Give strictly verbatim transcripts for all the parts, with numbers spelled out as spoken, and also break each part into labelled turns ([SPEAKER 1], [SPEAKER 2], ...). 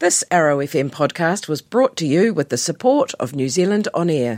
[SPEAKER 1] This Arrow F M podcast was brought to you with the support of New Zealand On Air.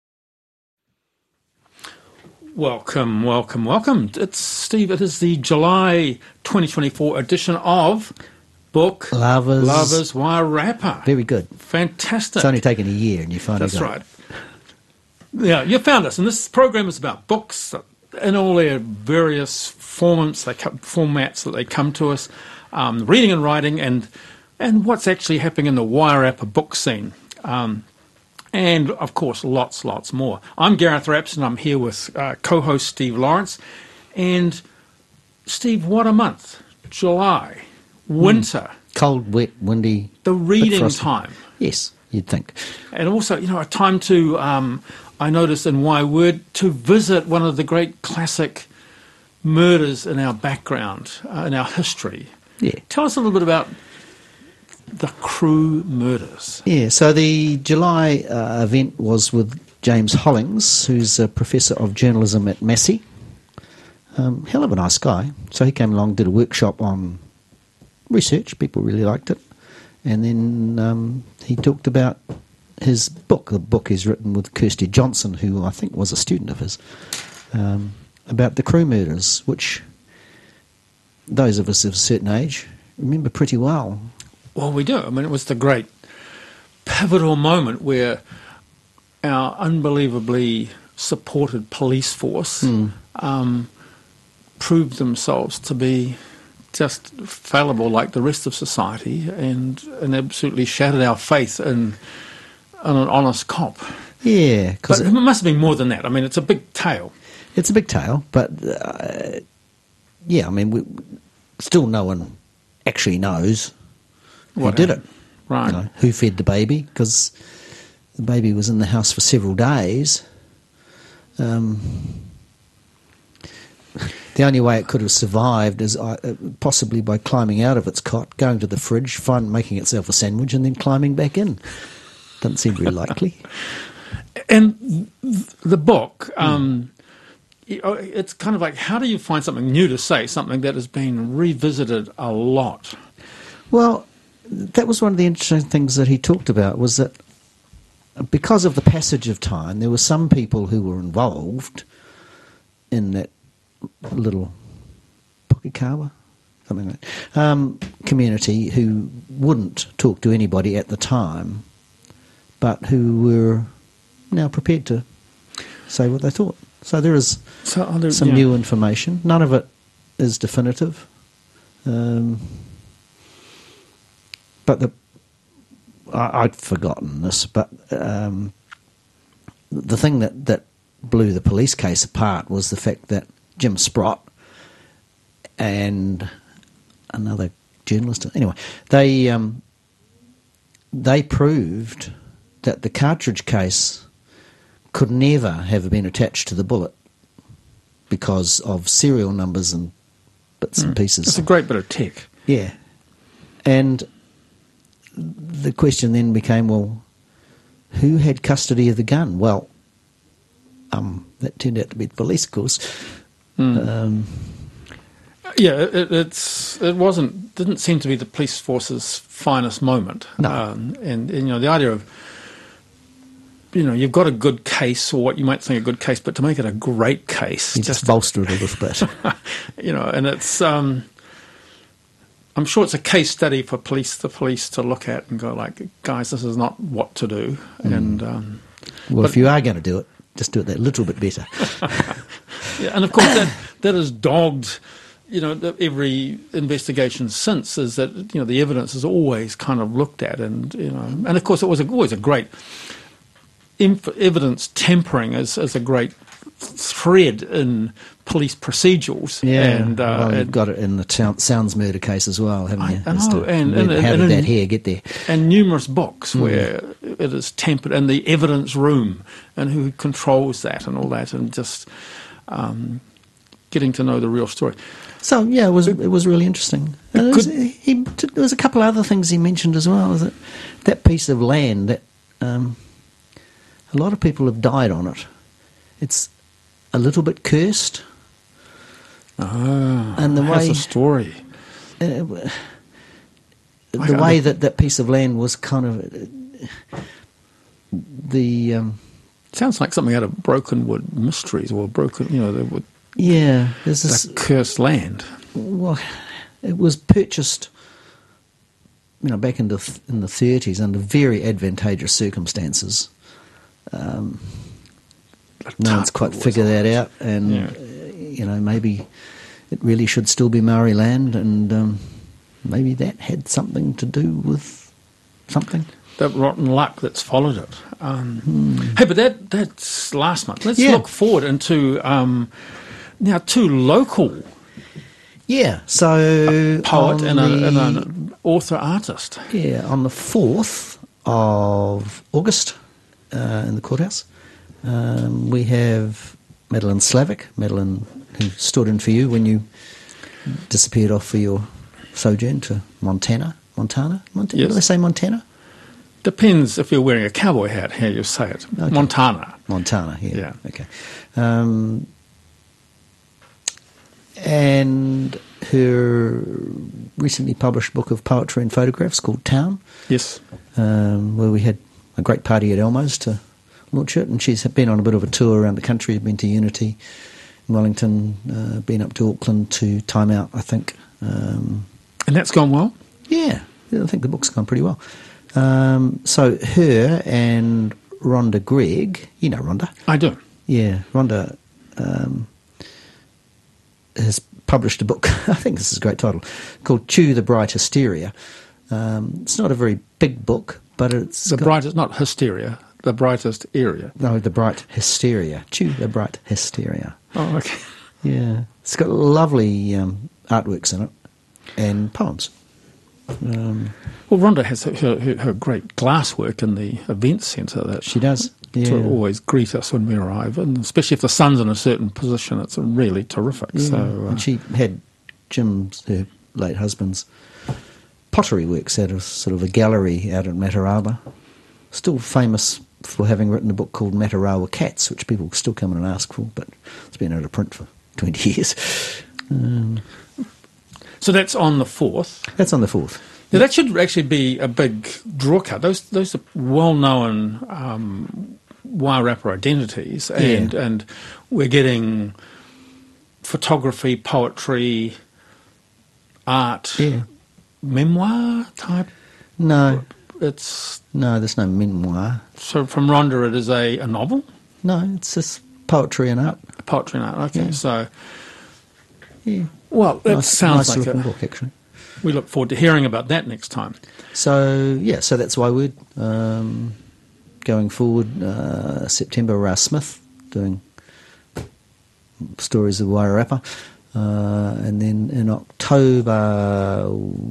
[SPEAKER 2] Welcome, welcome, welcome. It's Steve. It is the July twenty twenty-four edition of Book
[SPEAKER 3] Lovers.
[SPEAKER 2] Lovers Wairarapa.
[SPEAKER 3] Very good.
[SPEAKER 2] Fantastic.
[SPEAKER 3] It's only taken a year and you finally
[SPEAKER 2] That's
[SPEAKER 3] got
[SPEAKER 2] right. Yeah, you found us, and this program is about books in all their various formats, they come, formats that they come to us, um, reading and writing, and and what's actually happening in the Wairarapa book scene. Um, and, of course, lots, lots more. I'm Gareth Rapson. I'm here with uh, co-host Steve Lawrence. And, Steve, what a month. July. Winter.
[SPEAKER 3] Mm. Cold, wet, windy.
[SPEAKER 2] The reading time.
[SPEAKER 3] Yes, you'd think.
[SPEAKER 2] And also, you know, a time to, um, I noticed in Why Word, to visit one of the great classic murders in our background, uh, in our history.
[SPEAKER 3] Yeah.
[SPEAKER 2] Tell us a little bit about the Crewe murders.
[SPEAKER 3] Yeah, so the July uh, event was with James Hollings, who's a professor of journalism at Massey. Um, hell of a nice guy. So he came along, did a workshop on research. People really liked it. And then um, he talked about his book. The book he's written with Kirsty Johnson, who I think was a student of his, um, about the Crewe murders, which those of us of a certain age remember pretty well.
[SPEAKER 2] Well, we do. I mean, it was the great pivotal moment where our unbelievably supported police force mm. um, proved themselves to be just fallible like the rest of society, and, and absolutely shattered our faith in, in an honest cop.
[SPEAKER 3] Yeah.
[SPEAKER 2] But
[SPEAKER 3] it,
[SPEAKER 2] it must have been more than that. I mean, it's a big tale.
[SPEAKER 3] It's a big tale, but uh, yeah, I mean, we, still no one actually knows who
[SPEAKER 2] what
[SPEAKER 3] did it.
[SPEAKER 2] Right.
[SPEAKER 3] You know, who fed the baby, because the baby was in the house for several days. Um, the only way it could have survived is uh, possibly by climbing out of its cot, going to the fridge, find, making itself a sandwich, and then climbing back in. Doesn't seem very likely.
[SPEAKER 2] And the book, um, mm. it's kind of like, how do you find something new to say, something that has been revisited a lot?
[SPEAKER 3] Well, that was one of the interesting things that he talked about, was that because of the passage of time, there were some people who were involved in that little Pukekawa, something like that, um, community who wouldn't talk to anybody at the time, but who were now prepared to say what they thought. So there is
[SPEAKER 2] so there,
[SPEAKER 3] some
[SPEAKER 2] yeah.
[SPEAKER 3] new information. None of it is definitive. Um, but the I, I'd forgotten this, but um, the thing that, that blew the police case apart was the fact that Jim Sprott and another journalist, anyway, they um, they proved that the cartridge case could never have been attached to the bullet because of serial numbers and bits mm. and pieces.
[SPEAKER 2] It's a great bit of tech.
[SPEAKER 3] Yeah. And the question then became, well, who had custody of the gun? Well, um, that turned out to be the police, of course. Mm. Um,
[SPEAKER 2] yeah, it, it's it wasn't didn't seem to be the police force's finest moment.
[SPEAKER 3] No.
[SPEAKER 2] Um, and, and you know the idea of you know you've got a good case, or what you might think a good case, but to make it a great case,
[SPEAKER 3] you
[SPEAKER 2] just,
[SPEAKER 3] just bolster it a little bit.
[SPEAKER 2] You know, and it's. Um, I'm sure it's a case study for police, the police to look at and go like, guys, this is not what to do. Mm. And um,
[SPEAKER 3] well, if you are going to do it, just do it that little bit better.
[SPEAKER 2] Yeah, and of course that that has dogged, you know, every investigation since. Is that you know the evidence is always kind of looked at, and you know, and of course it was a, always a great inf- evidence tampering is is a great thread in police procedures.
[SPEAKER 3] Yeah,
[SPEAKER 2] and, uh,
[SPEAKER 3] well, you've
[SPEAKER 2] and,
[SPEAKER 3] got it in the Sounds, Sounds murder case as well, haven't you?
[SPEAKER 2] I, I know, and,
[SPEAKER 3] and,
[SPEAKER 2] and,
[SPEAKER 3] how
[SPEAKER 2] and,
[SPEAKER 3] did
[SPEAKER 2] and,
[SPEAKER 3] that hair get there?
[SPEAKER 2] And numerous books
[SPEAKER 3] mm.
[SPEAKER 2] where it is tampered, and the evidence room, and who controls that, and all that, and just um, getting to know the real story.
[SPEAKER 3] So yeah, it was it was really interesting. And it was, he, there was a couple of other things he mentioned as well. That that piece of land that um, a lot of people have died on it. It's a little bit cursed.
[SPEAKER 2] Ah,
[SPEAKER 3] and the
[SPEAKER 2] has
[SPEAKER 3] way
[SPEAKER 2] a story.
[SPEAKER 3] Uh, the way that that piece of land was kind of uh, the um,
[SPEAKER 2] sounds like something out of Brokenwood Mysteries or Broken, you know, the,
[SPEAKER 3] yeah, there's this
[SPEAKER 2] the cursed land.
[SPEAKER 3] Well, it was purchased, you know, back in the in the thirties under very advantageous circumstances. Um, no one's quite figured that out, and
[SPEAKER 2] yeah.
[SPEAKER 3] uh, you know, maybe it really should still be Maori land, and um, maybe that had something to do with something.
[SPEAKER 2] That rotten luck that's followed it. Um,
[SPEAKER 3] hmm.
[SPEAKER 2] Hey, but that that's last month. Let's
[SPEAKER 3] Yeah.
[SPEAKER 2] look forward into um, now two local.
[SPEAKER 3] Yeah, so
[SPEAKER 2] A poet
[SPEAKER 3] on
[SPEAKER 2] and, a,
[SPEAKER 3] the,
[SPEAKER 2] and an author artist.
[SPEAKER 3] Yeah, on the fourth of August uh, in the courthouse, um, we have Madeline Slavic, Madeline who stood in for you when you disappeared off for your sojourn to Montana. Montana? Montana?
[SPEAKER 2] Yes.
[SPEAKER 3] Do they say Montana?
[SPEAKER 2] Depends if you're wearing a cowboy hat, how you say it.
[SPEAKER 3] Okay.
[SPEAKER 2] Montana.
[SPEAKER 3] Montana, yeah.
[SPEAKER 2] Yeah.
[SPEAKER 3] Okay. Um, and her recently published book of poetry and photographs called Town,
[SPEAKER 2] Yes.
[SPEAKER 3] um, where we had a great party at Elmo's to launch it, and she's been on a bit of a tour around the country, been to Unity in Wellington, uh, been up to Auckland to Time Out, I think. Um,
[SPEAKER 2] And that's gone well?
[SPEAKER 3] yeah, yeah, I think the book's gone pretty well. Um, so her and Rhonda Gregg, you know Rhonda?
[SPEAKER 2] I do.
[SPEAKER 3] Yeah, Rhonda um, has published a book, I think this is a great title, called Chew the Bright Hysteria. Um, it's not a very big book, but it's
[SPEAKER 2] The
[SPEAKER 3] got,
[SPEAKER 2] brightest, not hysteria, the brightest area.
[SPEAKER 3] no, the bright hysteria. Chew the bright hysteria.
[SPEAKER 2] Oh, okay.
[SPEAKER 3] Yeah, it's got lovely um, artworks in it and poems. Um,
[SPEAKER 2] Well, Rhonda has her, her, her great glasswork in the event centre that
[SPEAKER 3] she does. Yeah.
[SPEAKER 2] to always greet us when we arrive, and especially if the sun's in a certain position, it's really terrific.
[SPEAKER 3] Yeah.
[SPEAKER 2] So, uh,
[SPEAKER 3] and she had Jim's, her late husband's, pottery works out of sort of a gallery out at Matarawa. Still famous for having written a book called Matarawa Cats, which people still come in and ask for, but it's been out of print for twenty years. Um,
[SPEAKER 2] so that's on the fourth.
[SPEAKER 3] that's on the fourth.
[SPEAKER 2] Now, that should actually be a big draw card. Those those are well-known um, Wairarapa identities, and
[SPEAKER 3] Yeah.
[SPEAKER 2] and we're getting photography, poetry, art,
[SPEAKER 3] Yeah.
[SPEAKER 2] memoir type.
[SPEAKER 3] No,
[SPEAKER 2] It's
[SPEAKER 3] no, there's no memoir.
[SPEAKER 2] so from Rhonda, it is a, a novel,
[SPEAKER 3] No, it's just poetry and art.
[SPEAKER 2] poetry and art. Okay,
[SPEAKER 3] Yeah.
[SPEAKER 2] so
[SPEAKER 3] Yeah.
[SPEAKER 2] well, that
[SPEAKER 3] nice,
[SPEAKER 2] sounds
[SPEAKER 3] nice
[SPEAKER 2] like
[SPEAKER 3] looking
[SPEAKER 2] a,
[SPEAKER 3] book, actually.
[SPEAKER 2] we look forward to hearing about that next time.
[SPEAKER 3] So, yeah, so that's why we're um, going forward. Uh, September, Ra Smith doing stories of Wairarapa. Uh, and then in October,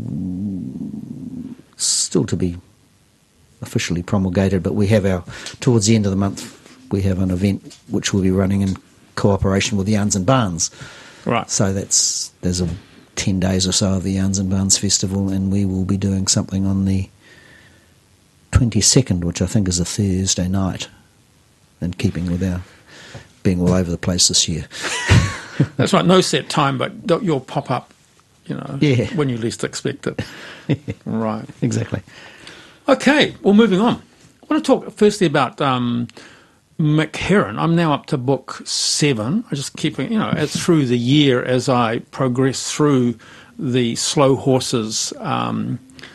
[SPEAKER 3] still to be officially promulgated, but we have our, towards the end of the month, we have an event which we'll be running in cooperation with Yarns and Barns.
[SPEAKER 2] Right.
[SPEAKER 3] So that's, there's a ten days or so of the Yarns and Barns Festival, and we will be doing something on the twenty-second, which I think is a Thursday night, in keeping with our being all over the place this year.
[SPEAKER 2] That's right. No set time, but you'll pop up, you know,
[SPEAKER 3] Yeah.
[SPEAKER 2] when you least expect it. Right.
[SPEAKER 3] Exactly.
[SPEAKER 2] Okay. Well, moving on. I want to talk firstly about um, Mick Heron. I'm now up to book seven. I just keep, you know, as through the year as I progress through the Slow Horses um,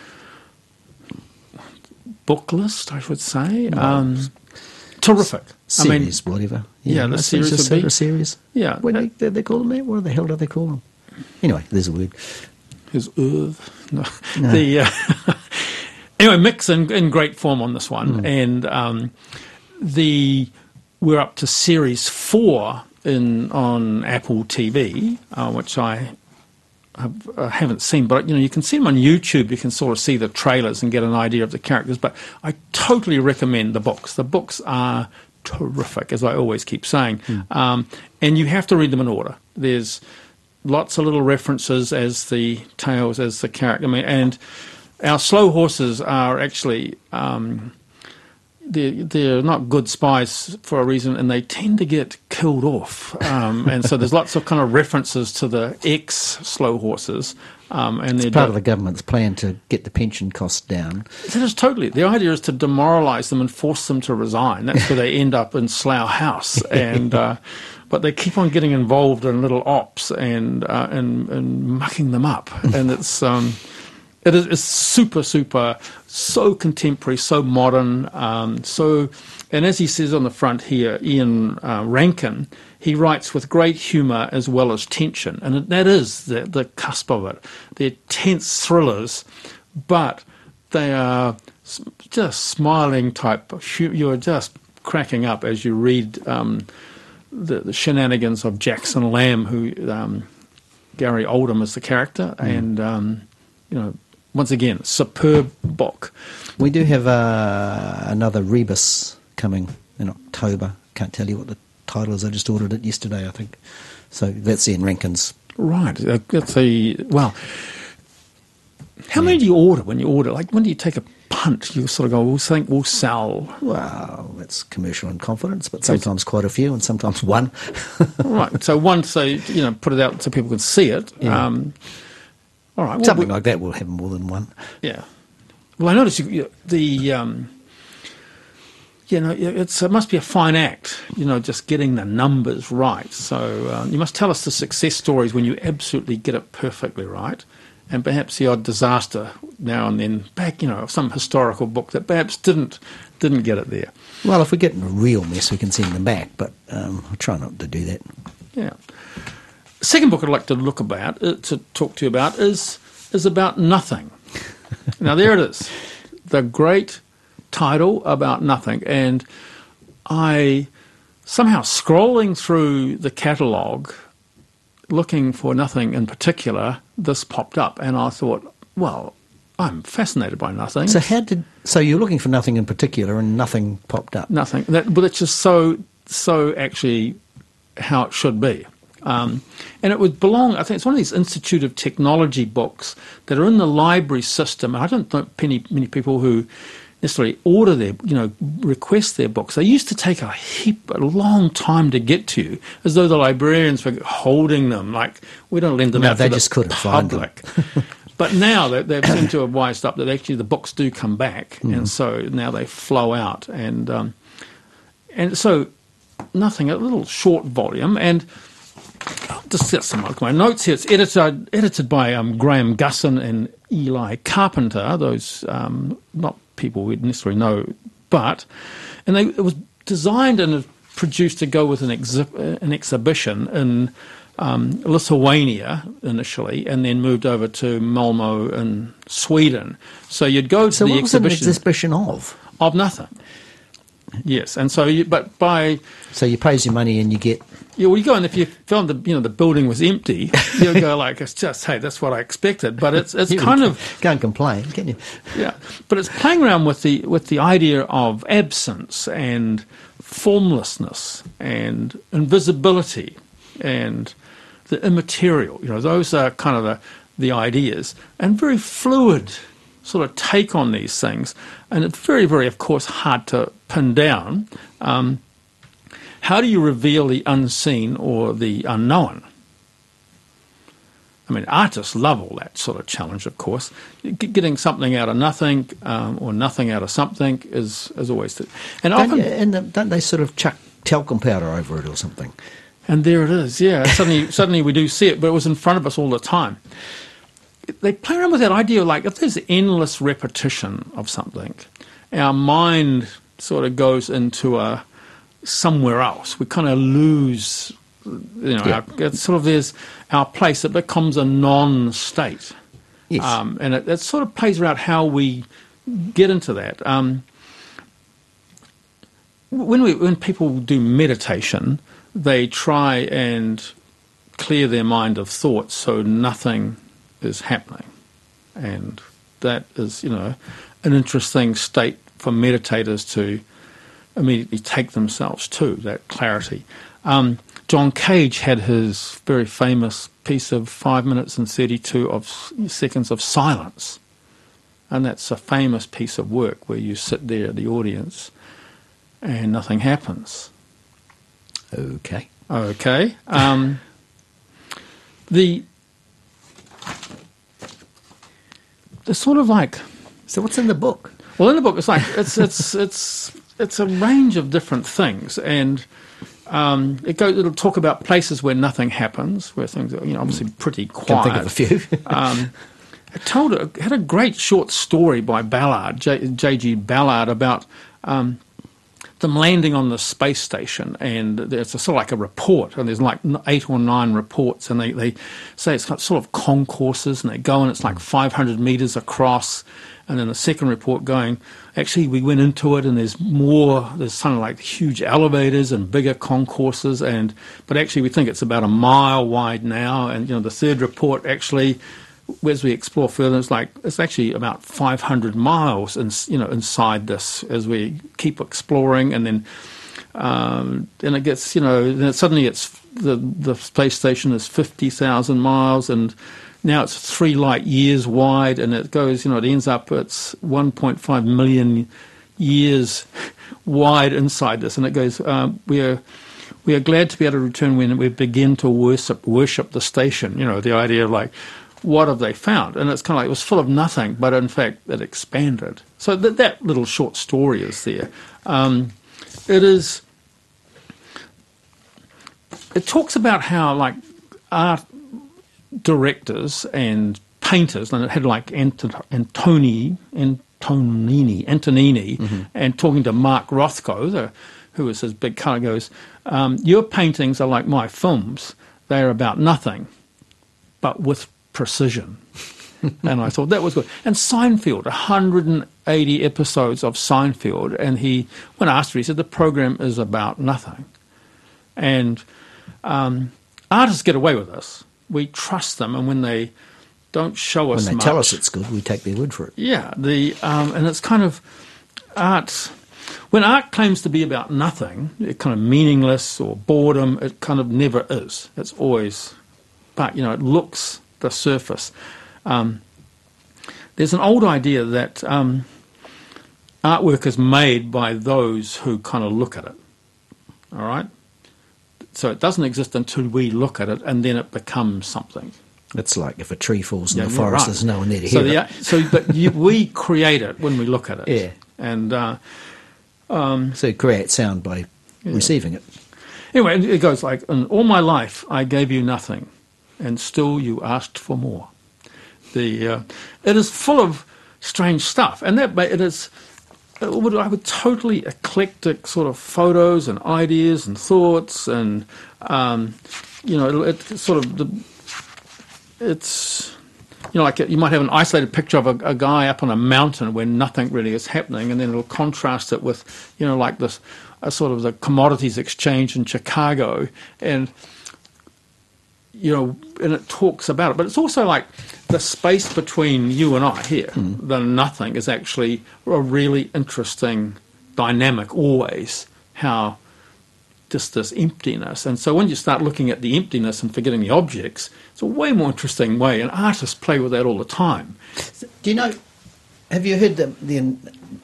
[SPEAKER 2] book list, I should say. Um, terrific.
[SPEAKER 3] Series,
[SPEAKER 2] I mean,
[SPEAKER 3] whatever.
[SPEAKER 2] yeah, the
[SPEAKER 3] that's
[SPEAKER 2] series
[SPEAKER 3] just
[SPEAKER 2] would be-
[SPEAKER 3] a series.
[SPEAKER 2] yeah.
[SPEAKER 3] What do they, they call them there? What the hell do they call them? Anyway, there's a word.
[SPEAKER 2] His Earth. No.
[SPEAKER 3] No.
[SPEAKER 2] The, uh, anyway, Mick's in, in great form on this one.
[SPEAKER 3] Mm.
[SPEAKER 2] And um, the we're up to series four in on Apple T V, uh, which I have, uh, haven't seen. But, you know, you can see them on YouTube. You can sort of see the trailers and get an idea of the characters. But I totally recommend the books. The books are terrific, as I always keep saying.
[SPEAKER 3] Mm.
[SPEAKER 2] Um, and you have to read them in order. There's lots of little references as the tales, as the character. I mean, and our slow horses are actually, um, they're, they're not good spies for a reason, and they tend to get killed off. Um, and so there's lots of kind of references to the ex-slow horses Um, and
[SPEAKER 3] it's part of the government's plan to get the pension costs down.
[SPEAKER 2] It is totally. The idea is to demoralise them and force them to resign. That's where they end up in Slough House. And uh, but they keep on getting involved in little ops and uh, and, and mucking them up. And it's um, it is it's super super so contemporary, so modern, um, so. And as he says on the front here, Ian uh, Rankin, he writes with great humour as well as tension. And that is the, the cusp of it. They're tense thrillers, but they are just smiling type. You're just cracking up as you read um, the, the shenanigans of Jackson Lamb, who um, Gary Oldham is the character. Mm. And, um, you know, once again, superb book.
[SPEAKER 3] We do have uh, another Rebus coming in October. Can't tell you what the title is. I just ordered it yesterday, I think. So that's Ian Rankin's.
[SPEAKER 2] Right. That's a well. How yeah. many do you order when you order? Like when do you take a punt? You sort of go, "We'll think we'll sell."
[SPEAKER 3] Well, that's commercial in confidence, but sometimes quite a few, and sometimes one.
[SPEAKER 2] Right. So one, so you know, put it out so people can see it. Yeah. Um, all right. Well,
[SPEAKER 3] Something
[SPEAKER 2] we,
[SPEAKER 3] like that will have more than one.
[SPEAKER 2] Yeah. Well, I noticed you, you, the. Um, You know, it's, it must be a fine act, you know, just getting the numbers right. So uh, you must tell us the success stories when you absolutely get it perfectly right, and perhaps the odd disaster now and then, back, you know, some historical book that perhaps didn't didn't get it there.
[SPEAKER 3] Well, if we get in a real mess, we can send them back, but um, I'll try not to do that.
[SPEAKER 2] Yeah. Second book I'd like to look about, uh, to talk to you about, is is about nothing. Now, there it is, the great title about nothing, and I somehow scrolling through the catalogue looking for nothing in particular, this popped up, and I thought, well, I'm fascinated by nothing.
[SPEAKER 3] So how did so you're looking for nothing in particular and nothing popped up?
[SPEAKER 2] Nothing. That, but it's just so so actually how it should be. Um, and it would belong, I think it's one of these Institute of Technology books that are in the library system. I don't know many, many people who necessarily order their, you know, request their books. They used to take a heap, a long time to get to you, as though the librarians were holding them, like, we don't lend them
[SPEAKER 3] no,
[SPEAKER 2] out
[SPEAKER 3] they
[SPEAKER 2] to
[SPEAKER 3] just
[SPEAKER 2] the
[SPEAKER 3] couldn't
[SPEAKER 2] public.
[SPEAKER 3] Find them.
[SPEAKER 2] But now they, they've seemed to have wised up that actually the books do come back, mm. and so now they flow out. And um, and so nothing, a little short volume, and I'll just set some of my notes here. It's edited, edited by um, Graham Gusson and Eli Carpenter, those um, not people we'd necessarily know, but and they, it was designed and produced to go with an, exhi- an exhibition in um, Lithuania initially, and then moved over to Malmo in Sweden. So you'd go to
[SPEAKER 3] so
[SPEAKER 2] the
[SPEAKER 3] what was
[SPEAKER 2] exhibition.
[SPEAKER 3] an exhibition of?
[SPEAKER 2] Of nothing. Yes, and so you, but by
[SPEAKER 3] so you pays your money and you get.
[SPEAKER 2] Yeah, well, you go, and if you found the you know the building was empty, you'll go like, it's just, hey, that's what I expected. But it's it's kind of
[SPEAKER 3] can't complain, can you?
[SPEAKER 2] Yeah, but it's playing around with the with the idea of absence and formlessness and invisibility and the immaterial. You know, those are kind of the the ideas, and very fluid sort of take on these things. And it's very, very, of course, hard to pin down. Um, How do you reveal the unseen or the unknown? I mean, artists love all that sort of challenge, of course. Getting something out of nothing um, or nothing out of something is, is always... The, and
[SPEAKER 3] don't
[SPEAKER 2] often,
[SPEAKER 3] you, and don't they sort of chuck talcum powder over it or something?
[SPEAKER 2] And there it is, yeah. suddenly, suddenly we do see it, but it was in front of us all the time. They play around with that idea, like, if there's endless repetition of something, our mind sort of goes into a... somewhere else. We kind of lose, you know, yeah. our, it's sort of there's our place. It becomes a non-state.
[SPEAKER 3] Yes.
[SPEAKER 2] Um, and it, it sort of plays around how we get into that. Um, when we when people do meditation, they try and clear their mind of thoughts so nothing is happening. And that is, you know, an interesting state for meditators to immediately take themselves to, that clarity. Um, John Cage had his very famous piece of five minutes and thirty-two of seconds of silence. And that's a famous piece of work where you sit there at the audience and nothing happens.
[SPEAKER 3] Okay.
[SPEAKER 2] Okay. Um, the it's sort of like...
[SPEAKER 3] So what's in the book?
[SPEAKER 2] Well, in the book, it's like, it's it's it's it's a range of different things, and um, it goes, it'll talk about places where nothing happens, where things are, you know, obviously pretty quiet.
[SPEAKER 3] Can think of a few.
[SPEAKER 2] um, it told, it had a great short story by Ballard, J G Ballard, about um, them landing on the space station, and it's a, sort of like a report, and there's like eight or nine reports, and they, they say it's got sort of concourses, and they go and it's like five hundred metres across, and then the second report going, actually we went into it and there's more, there's something like huge elevators and bigger concourses, and but actually we think it's about a mile wide now, and you know the third report actually, as we explore further, it's like it's actually about five hundred miles, in, you know, inside this as we keep exploring, and then um, and it gets, you know, then suddenly it's the the space station is fifty thousand miles, and now it's three light years wide, and it goes, you know, it ends up it's one point five million years wide inside this, and it goes, um, we are. We are glad to be able to return when we begin to worship worship the station. You know, the idea of like, what have they found? And it's kind of like it was full of nothing, but in fact it expanded. So that that little short story is there. Um, it is. It talks about how like art directors and painters, and it had like Ant- Antoni, Antonini, Antonini, mm-hmm. and talking to Mark Rothko, the, who was his big colour, goes, um, your paintings are like my films. They are about nothing, but with precision. And I thought that was good. And Seinfeld, one hundred eighty episodes of Seinfeld, and he, when asked, he said the program is about nothing. And um, artists get away with this. We trust them, and when they don't show us
[SPEAKER 3] when they
[SPEAKER 2] much,
[SPEAKER 3] tell us it's good, we take their word for it.
[SPEAKER 2] Yeah, the um, and it's kind of art. When art claims to be about nothing, it kind of meaningless or boredom, it kind of never is. It's always, but you know, it looks the surface. Um, there's an old idea that um, artwork is made by those who kind of look at it. All right, so it doesn't exist until we look at it, and then it becomes something.
[SPEAKER 3] It's like if a tree falls in
[SPEAKER 2] Yeah,
[SPEAKER 3] the
[SPEAKER 2] yeah,
[SPEAKER 3] forest,
[SPEAKER 2] right.
[SPEAKER 3] there's no one there to
[SPEAKER 2] so
[SPEAKER 3] hear
[SPEAKER 2] the,
[SPEAKER 3] it.
[SPEAKER 2] So, but you, we create it when we look at it.
[SPEAKER 3] Yeah.
[SPEAKER 2] And uh, um,
[SPEAKER 3] So you create sound by
[SPEAKER 2] yeah.
[SPEAKER 3] receiving it.
[SPEAKER 2] Anyway, it goes like, in all my life I gave you nothing, and still you asked for more. The uh, it is full of strange stuff, and that it is. It would, I would totally eclectic sort of photos and ideas and thoughts, and um, you know, it, it sort of the. It's, you know, like you might have an isolated picture of a, a guy up on a mountain where nothing really is happening, and then it'll contrast it with, you know, like this, a sort of the commodities exchange in Chicago, and you know, and it talks about it. But it's also like the space between you and I here, mm. the nothing, is actually a really interesting dynamic always, how just this emptiness. And so when you start looking at the emptiness and forgetting the objects, it's a way more interesting way, and artists play with that all the time.
[SPEAKER 3] Do you know, have you heard the, the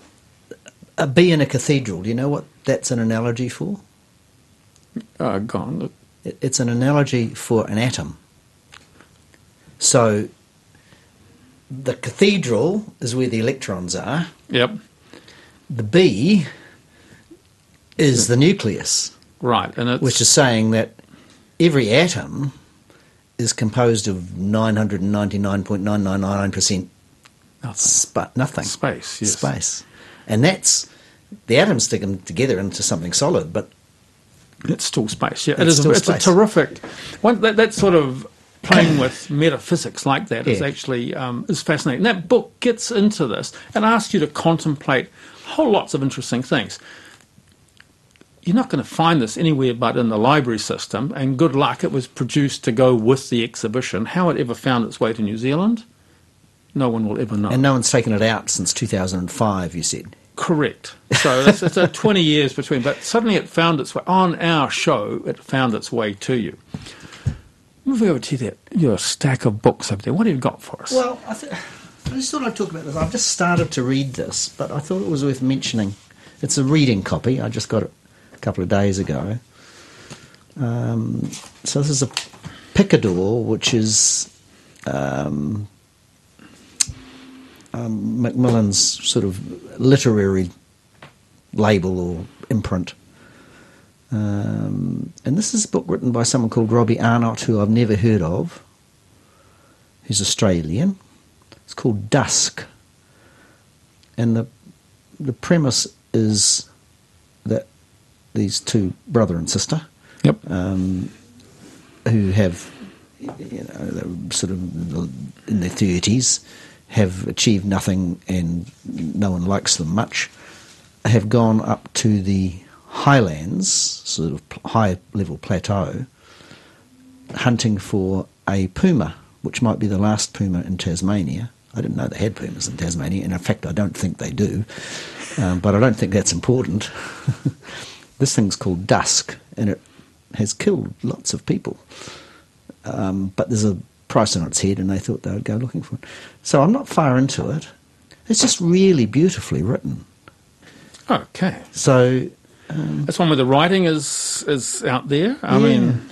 [SPEAKER 3] a bee in a cathedral? Do you know what that's an analogy for?
[SPEAKER 2] Uh, gone.
[SPEAKER 3] It, it's an analogy for an atom. So the cathedral is where the electrons are.
[SPEAKER 2] Yep.
[SPEAKER 3] The bee is the nucleus.
[SPEAKER 2] Right, and it's,
[SPEAKER 3] which is saying that every atom is composed of nine hundred ninety-nine point nine nine nine percent
[SPEAKER 2] nothing.
[SPEAKER 3] Sp- nothing.
[SPEAKER 2] Space, yes.
[SPEAKER 3] Space. And that's, the atoms stick them together into something solid, but
[SPEAKER 2] it's still space. Yeah,
[SPEAKER 3] it's
[SPEAKER 2] it is.
[SPEAKER 3] Still
[SPEAKER 2] a, it's
[SPEAKER 3] space.
[SPEAKER 2] a terrific. One, that, that sort of playing with metaphysics like that
[SPEAKER 3] yeah.
[SPEAKER 2] is actually um, is fascinating. That book gets into this and asks you to contemplate whole lots of interesting things. You're not going to find this anywhere but in the library system, and good luck, it was produced to go with the exhibition. How it ever found its way to New Zealand, no one will ever know.
[SPEAKER 3] And no one's taken it out since two thousand five, you said.
[SPEAKER 2] Correct. So it's, it's a twenty years between, but suddenly it found its way, on our show, it found its way to you. Moving over to that, your stack of books over there, what have you got for us?
[SPEAKER 3] Well, I, th- I just thought I'd talk about this. I've just started to read this, but I thought it was worth mentioning. It's a reading copy. I just got it couple of days ago. Um, so this is a Picador, which is um, um, Macmillan's sort of literary label or imprint. Um, and this is a book written by someone called Robbie Arnott, who I've never heard of. He's Australian. It's called Dusk. And the the premise is that these two, brother and sister,
[SPEAKER 2] Yep.
[SPEAKER 3] um, who have, you know, they're sort of in their thirties, have achieved nothing and no one likes them much, have gone up to the highlands, sort of high-level plateau, hunting for a puma, which might be the last puma in Tasmania. I didn't know they had pumas in Tasmania, and in fact I don't think they do, um, but I don't think that's important. This thing's called Dusk, and it has killed lots of people. Um, but there's a price on its head, and they thought they would go looking for it. So I'm not far into it. It's just really beautifully written.
[SPEAKER 2] Okay.
[SPEAKER 3] So um,
[SPEAKER 2] That's one where the writing is is out there. I
[SPEAKER 3] Yeah.
[SPEAKER 2] mean,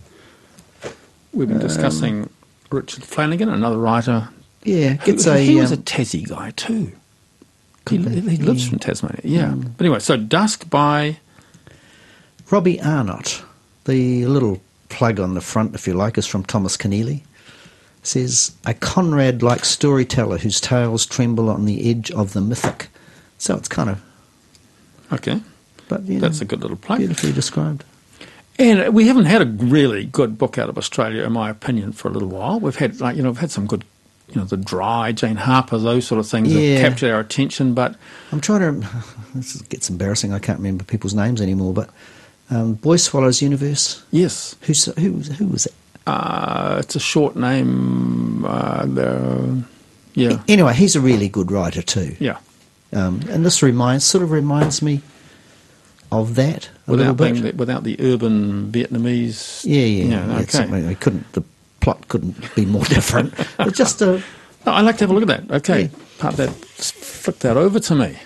[SPEAKER 2] we've been discussing um, Richard Flanagan, another writer.
[SPEAKER 3] yeah,
[SPEAKER 2] Who,
[SPEAKER 3] it's a.
[SPEAKER 2] he was a
[SPEAKER 3] um,
[SPEAKER 2] Tassie guy too. He,
[SPEAKER 3] Could be,
[SPEAKER 2] he lives
[SPEAKER 3] yeah.
[SPEAKER 2] from Tasmania, yeah. But anyway, so Dusk by...
[SPEAKER 3] Robbie Arnott, the little plug on the front, if you like, is from Thomas Keneally. Says, a Conrad-like storyteller whose tales tremble on the edge of the mythic. So it's kind of,
[SPEAKER 2] Okay,
[SPEAKER 3] but you
[SPEAKER 2] that's
[SPEAKER 3] know,
[SPEAKER 2] a good little plug.
[SPEAKER 3] beautifully described.
[SPEAKER 2] And we haven't had a really good book out of Australia, in my opinion, for a little while. We've had, like, you know, we've had some good, you know, The Dry, Jane Harper, those sort of things
[SPEAKER 3] Yeah.
[SPEAKER 2] that captured our attention, but...
[SPEAKER 3] I'm trying to, this gets embarrassing, I can't remember people's names anymore, but um, Boy Swallows Universe,
[SPEAKER 2] Yes,
[SPEAKER 3] who's, who, was- who was it?
[SPEAKER 2] uh, it's a short name. Uh, the, yeah,
[SPEAKER 3] Anyway, he's a really good writer too.
[SPEAKER 2] yeah.
[SPEAKER 3] Um, and this reminds, sort of reminds me of that a little
[SPEAKER 2] Without
[SPEAKER 3] bit.
[SPEAKER 2] being the, without the urban Vietnamese.
[SPEAKER 3] Yeah, yeah,
[SPEAKER 2] Yeah,
[SPEAKER 3] it's
[SPEAKER 2] okay.
[SPEAKER 3] something- I couldn't, the plot couldn't be more different. It's just a,
[SPEAKER 2] Oh, I'd like to have a look at that. Okay,
[SPEAKER 3] Yeah.
[SPEAKER 2] part that, flick that over to me.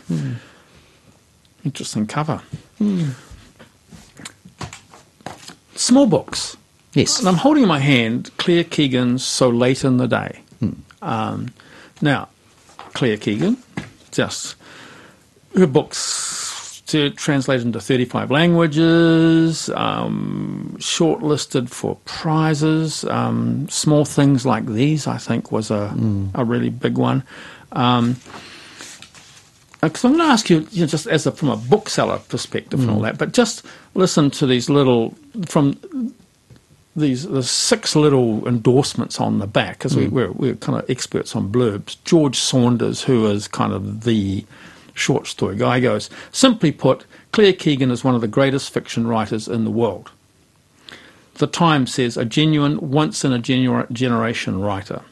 [SPEAKER 2] Interesting cover. Small books.
[SPEAKER 3] yes.
[SPEAKER 2] And I'm holding in my hand Claire Keegan's So Late in the Day. Um, now, Claire Keegan, just her books to translate into thirty-five languages, um, shortlisted for prizes. Um, Small Things Like These, I think, was a, a really big one. Um, Because I'm going to ask you, you know, just as a, from a bookseller perspective and all that, but just listen to these little, from these the six little endorsements on the back, because we, we're, we're kind of experts on blurbs. George Saunders, who is kind of the short story guy, goes, simply put, Claire Keegan is one of the greatest fiction writers in the world. The Times says, a genuine, once-in-a-generation writer.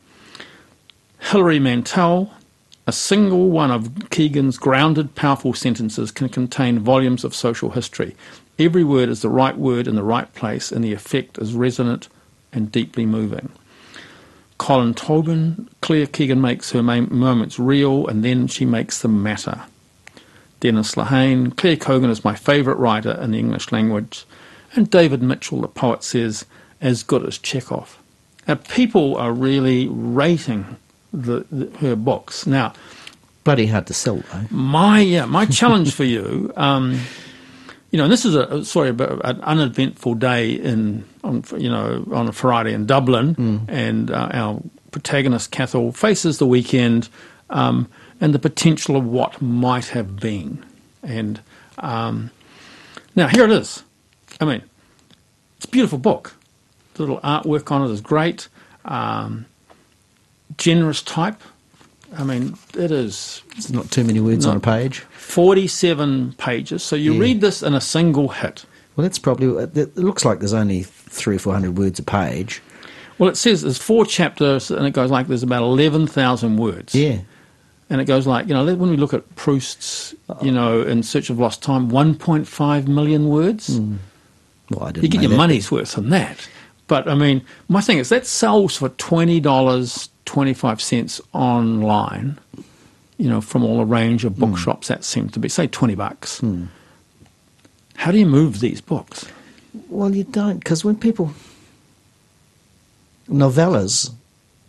[SPEAKER 2] Hilary Mantel, a single one of Keegan's grounded, powerful sentences can contain volumes of social history. Every word is the right word in the right place, and the effect is resonant and deeply moving. Colin Tobin, Claire Keegan makes her main moments real, and then she makes them matter. Dennis Lehane, Claire Keegan is my favourite writer in the English language. And David Mitchell, the poet, says, as good as Chekhov. Now, people are really rating the, the, her books. Now,
[SPEAKER 3] Bloody hard to sell, though.
[SPEAKER 2] my yeah, my challenge for you, um, you know, and this is a sorry, about an uneventful day in, on, you know, on a Friday in Dublin,
[SPEAKER 3] Mm.
[SPEAKER 2] and uh, our protagonist Cathal faces the weekend um, and the potential of what might have been. And um, now here it is. I mean, it's a beautiful book. The little artwork on it is great. Um, generous type. I mean, it is
[SPEAKER 3] There's not too many words
[SPEAKER 2] No.
[SPEAKER 3] on a page.
[SPEAKER 2] forty-seven pages. So you
[SPEAKER 3] Yeah.
[SPEAKER 2] read this in a single hit.
[SPEAKER 3] Well, that's probably, it looks like there's only three or four hundred words a page.
[SPEAKER 2] Well, it says there's four chapters, and it goes like there's about eleven thousand words.
[SPEAKER 3] Yeah.
[SPEAKER 2] And it goes like, you know, when we look at Proust's, you know, In Search of Lost Time, one point five million words.
[SPEAKER 3] Well, I didn't
[SPEAKER 2] You get
[SPEAKER 3] know
[SPEAKER 2] your
[SPEAKER 3] that.
[SPEAKER 2] money's worth on that. But, I mean, my thing is that sells for twenty dollars, twenty-five cents online, you know, from all a range of bookshops that seem to be, say, twenty bucks. How do you move these books?
[SPEAKER 3] Well, you don't, because when people... Novellas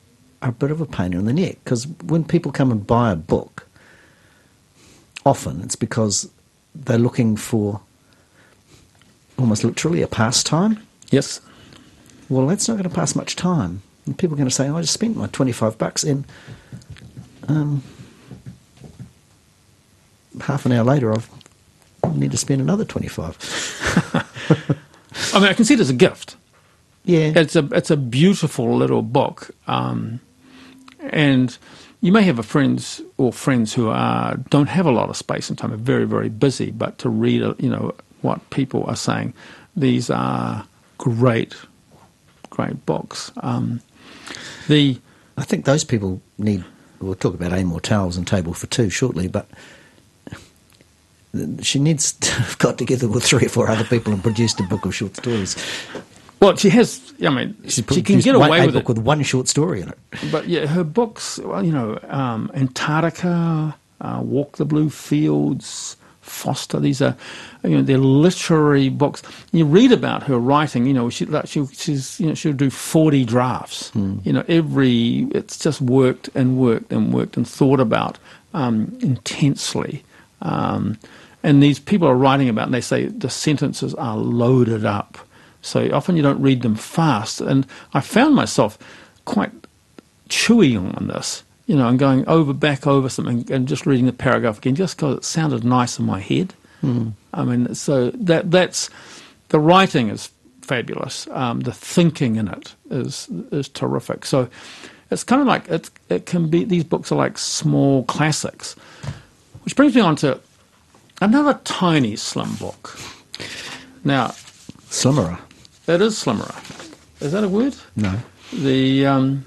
[SPEAKER 3] are a bit of a pain in the neck, because when people come and buy a book, often it's because they're looking for almost literally a pastime.
[SPEAKER 2] Yes.
[SPEAKER 3] Well, that's not going to pass much time. And people are going to say, oh, I just spent my twenty-five bucks, and um, half an hour later I've, I need to spend another twenty-five.
[SPEAKER 2] I mean, I can see it as a gift.
[SPEAKER 3] Yeah.
[SPEAKER 2] It's a it's a beautiful little book, um, and you may have a friends or friends who are don't have a lot of space and time, are very very busy. But to read, you know, what people are saying, these are great, great books. Um, the
[SPEAKER 3] I think those people need. We'll talk about Immortals and Table for Two shortly, but she needs to have got together with three or four other people and produced a book of short stories.
[SPEAKER 2] Well, she has. I mean,
[SPEAKER 3] She,
[SPEAKER 2] she can get away
[SPEAKER 3] one, a
[SPEAKER 2] with
[SPEAKER 3] book
[SPEAKER 2] it.
[SPEAKER 3] with one short story in it.
[SPEAKER 2] But yeah, her books, well, you know, um, Antarctica, uh, Walk the Blue Fields, Foster. These are, you know, they're literary books. You read about her writing. You know, she, like, she she's you know she'll do forty drafts.
[SPEAKER 3] Hmm.
[SPEAKER 2] You know, every it's just worked and worked and worked and thought about um, intensely. Um, and these people are writing about, and they say the sentences are loaded up. So often you don't read them fast. And I found myself quite chewy on this, you know, and going over, back over something and just reading the paragraph again just because it sounded nice in my head.
[SPEAKER 3] Mm.
[SPEAKER 2] I mean, so that that's, the writing is fabulous. Um, the thinking in it is is terrific. So it's kind of like, it, it can be, these books are like small classics. Which brings me on to another tiny slim book. Now,
[SPEAKER 3] Slimmerer.
[SPEAKER 2] it is slimmerer. Is that a word?
[SPEAKER 3] No.
[SPEAKER 2] The um,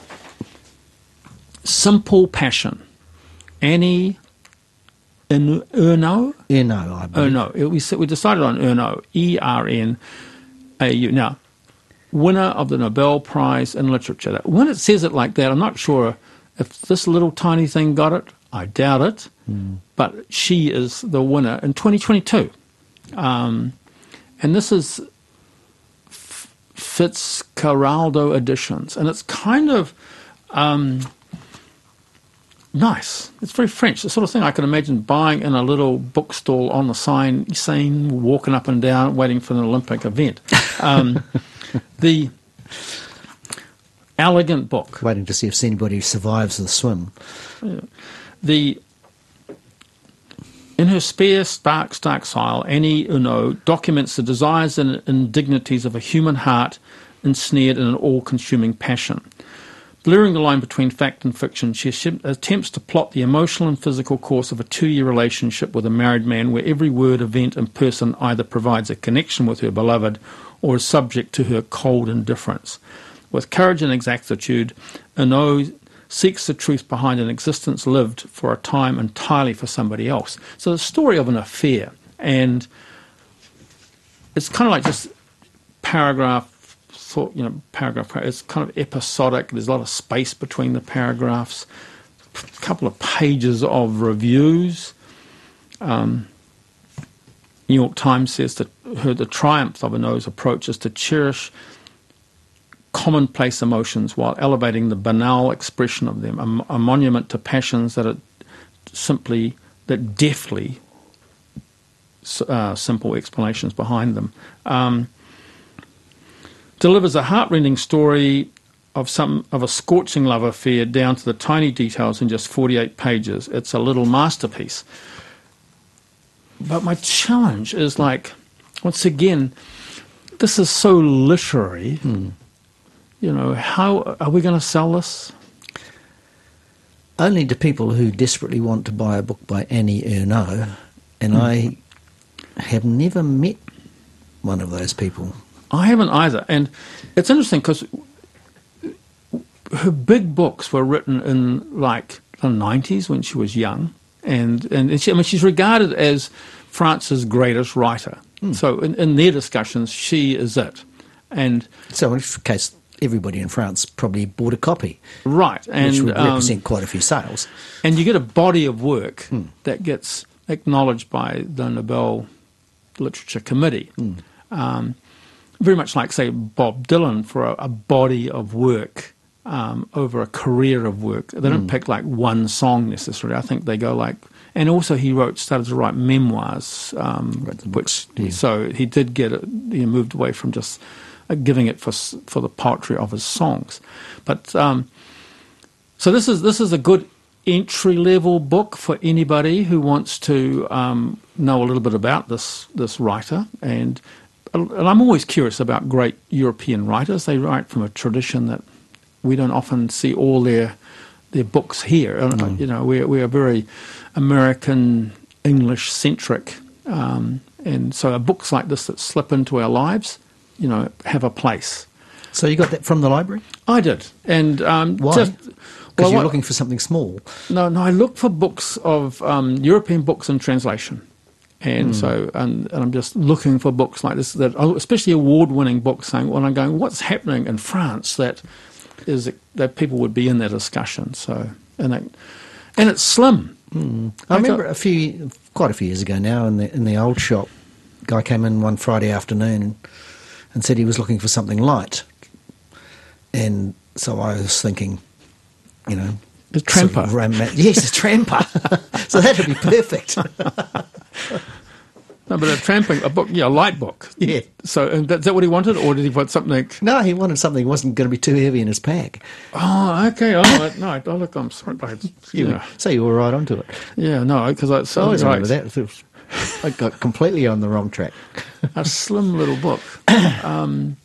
[SPEAKER 2] Simple Passion. Annie Ernaux?
[SPEAKER 3] Ernaux, I believe.
[SPEAKER 2] Ernaux. We, s- we decided on Ernaux. E R N A U. Now, winner of the Nobel Prize in Literature. That- When it says it like that, I'm not sure if this little tiny thing got it. I doubt it.
[SPEAKER 3] Mm.
[SPEAKER 2] But she is the winner in twenty twenty-two. Um, and this is F- Fitzcarraldo Editions. And it's kind of um, nice. It's very French. The sort of thing I can imagine buying in a little bookstall on the sign, saying, walking up and down, waiting for an Olympic event. Um, the elegant book.
[SPEAKER 3] Waiting to see if anybody survives the swim.
[SPEAKER 2] The In her spare, stark, stark style, Annie Ernaux documents the desires and indignities of a human heart ensnared in an all-consuming passion. Blurring the line between fact and fiction, she attempts to plot the emotional and physical course of a two-year relationship with a married man where every word, event and person either provides a connection with her beloved or is subject to her cold indifference. With courage and exactitude, Ernaux seeks the truth behind an existence lived for a time entirely for somebody else. So the story of an affair, and it's kind of like just paragraph, thought, you know, paragraph. It's kind of episodic. There's a lot of space between the paragraphs. A couple of pages of reviews. Um, New York Times says that her the triumph of Ernaux's approach is to cherish commonplace emotions while elevating the banal expression of them, a, a monument to passions that are simply, that deftly, uh, simple explanations behind them. Um, delivers a heartrending story of some of a scorching love affair down to the tiny details in just forty-eight pages. It's a little masterpiece. But my challenge is, like, once again, this is so literary.
[SPEAKER 3] Hmm.
[SPEAKER 2] You know, how are we going to sell this?
[SPEAKER 3] Only to people who desperately want to buy a book by Annie Ernaux, and
[SPEAKER 2] Mm.
[SPEAKER 3] I have never met one of those people.
[SPEAKER 2] I haven't either. And it's interesting because her big books were written in, like, the nineties when she was young. And, and she, I mean, she's regarded as France's greatest writer.
[SPEAKER 3] Mm.
[SPEAKER 2] So in, in their discussions, she is it. And
[SPEAKER 3] So in which case, everybody in France probably bought a copy,
[SPEAKER 2] right, and
[SPEAKER 3] which would
[SPEAKER 2] um,
[SPEAKER 3] represent quite a few sales.
[SPEAKER 2] and you get a body of work
[SPEAKER 3] Mm.
[SPEAKER 2] that gets acknowledged by the Nobel Literature Committee.
[SPEAKER 3] Mm.
[SPEAKER 2] Um, very much like, say, Bob Dylan for a, a body of work um, over a career of work. They don't mm. pick like one song necessarily. I think they go like, and also he wrote, started to write memoirs, um, which yeah. so he did get it. He moved away from just uh, giving it for for the poetry of his songs. But um, so this is this is a good entry level book for anybody who wants to um, know a little bit about this this writer. And, and I'm always curious about great European writers. They write from a tradition that we don't often see all their their books here. Mm. You know, we we are very American, English centric, um, and so books like this that slip into our lives, you know, have a place.
[SPEAKER 3] So you got that from the library?
[SPEAKER 2] I did, and um,
[SPEAKER 3] why?
[SPEAKER 2] Just,
[SPEAKER 3] Because
[SPEAKER 2] well,
[SPEAKER 3] you're
[SPEAKER 2] what,
[SPEAKER 3] looking for something small.
[SPEAKER 2] No, no. I look for books of um, European books in translation, and mm. so and, and I'm just looking for books like this that, especially award-winning books, saying, "Well, I'm going, what's happening in France that is that people would be in that discussion." So and it, and it's slim.
[SPEAKER 3] Mm. I remember a few, quite a few years ago now, in the in the old shop, guy came in one Friday afternoon and, and said he was looking for something light, and so I was thinking, you know,
[SPEAKER 2] a tramper.
[SPEAKER 3] Sort of ram- yes, a tramper. So that'd be perfect.
[SPEAKER 2] No, but a tramping, a book, yeah, a light book.
[SPEAKER 3] Yeah.
[SPEAKER 2] So and that, is that what he wanted, or did he want something?
[SPEAKER 3] No, he wanted something that wasn't going to be too heavy in his pack.
[SPEAKER 2] Oh, okay. Oh, no, oh, look, I'm sorry. I,
[SPEAKER 3] you
[SPEAKER 2] yeah.
[SPEAKER 3] So you were right onto it.
[SPEAKER 2] Yeah, no, because I, so,
[SPEAKER 3] I always
[SPEAKER 2] right.
[SPEAKER 3] remember that. I got completely on the wrong track.
[SPEAKER 2] A slim little book. Um,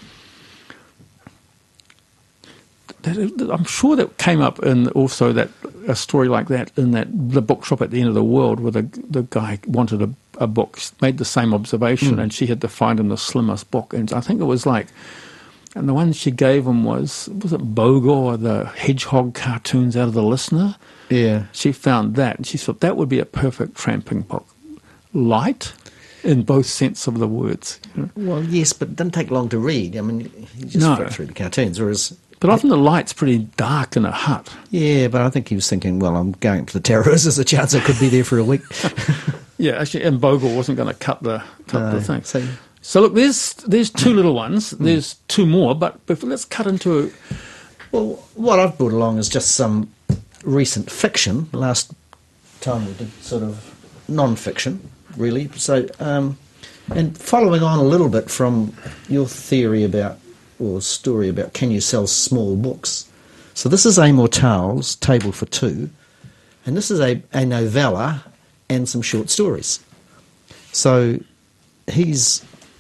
[SPEAKER 2] that, I'm sure that came up in also that a story like that in that the bookshop at the end of the world, where the the guy wanted a, a book, made the same observation, mm. and she had to find him the slimmest book, and I think it was like, and the one she gave him was was it Bogo or the Hedgehog cartoons out of The Listener?
[SPEAKER 3] Yeah,
[SPEAKER 2] she found that, and she thought that would be a perfect tramping book, light in both sense of the words. You know?
[SPEAKER 3] Well, yes, but it doesn't take long to read. I mean, you just
[SPEAKER 2] no.
[SPEAKER 3] flip through the cartoons, whereas.
[SPEAKER 2] But often the light's pretty dark in a hut.
[SPEAKER 3] Yeah, but I think he was thinking, well, I'm going to the terrace. There's a chance I could be there for a week.
[SPEAKER 2] Yeah, actually, and Bogle wasn't going to cut the cut
[SPEAKER 3] no,
[SPEAKER 2] the thing.
[SPEAKER 3] So,
[SPEAKER 2] so look, there's there's two little ones. There's two more, but before, let's cut into. A,
[SPEAKER 3] well, what I've brought along is just some recent fiction. Last time we did sort of non-fiction, really. So, um, and following on a little bit from your theory about. Or story about can you sell small books. So this is Amor Towles' Table for Two, and this is a, a novella and some short stories. So he's,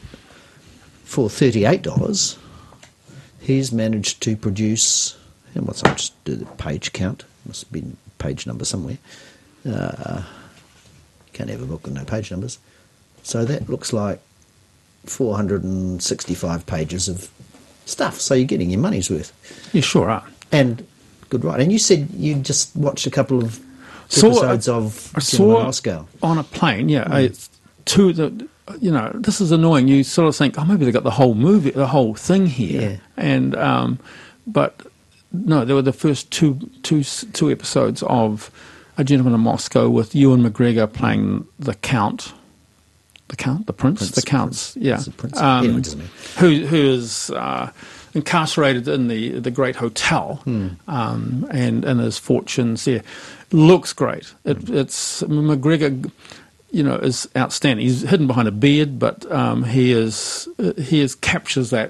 [SPEAKER 3] for thirty-eight dollars, he's managed to produce, and what's, I'll just do the page count, must have been page number somewhere. Uh, can't have a book with no page numbers. So that looks like four hundred sixty-five pages of stuff, so you're getting your money's worth.
[SPEAKER 2] You sure are.
[SPEAKER 3] And good right. And you said you just watched a couple of
[SPEAKER 2] saw,
[SPEAKER 3] episodes of
[SPEAKER 2] I saw
[SPEAKER 3] Moscow.
[SPEAKER 2] On a plane, yeah. Mm. It's to the, you know, this is annoying. You sort of think, oh, maybe they got the whole movie, the whole thing here.
[SPEAKER 3] Yeah.
[SPEAKER 2] And um, but no, there were the first two two two episodes of A Gentleman in Moscow with Ewan McGregor playing the Count. The Count, the Prince, Prince
[SPEAKER 3] the
[SPEAKER 2] Counts,
[SPEAKER 3] Prince,
[SPEAKER 2] yeah,
[SPEAKER 3] the Prince.
[SPEAKER 2] Um,
[SPEAKER 3] yeah, doesn't
[SPEAKER 2] who who is uh, incarcerated in the the Great Hotel,
[SPEAKER 3] hmm.
[SPEAKER 2] um, and and his fortunes. Yeah, looks great. It,
[SPEAKER 3] hmm.
[SPEAKER 2] It's McGregor, you know, is outstanding. He's hidden behind a beard, but um, he is he is captures that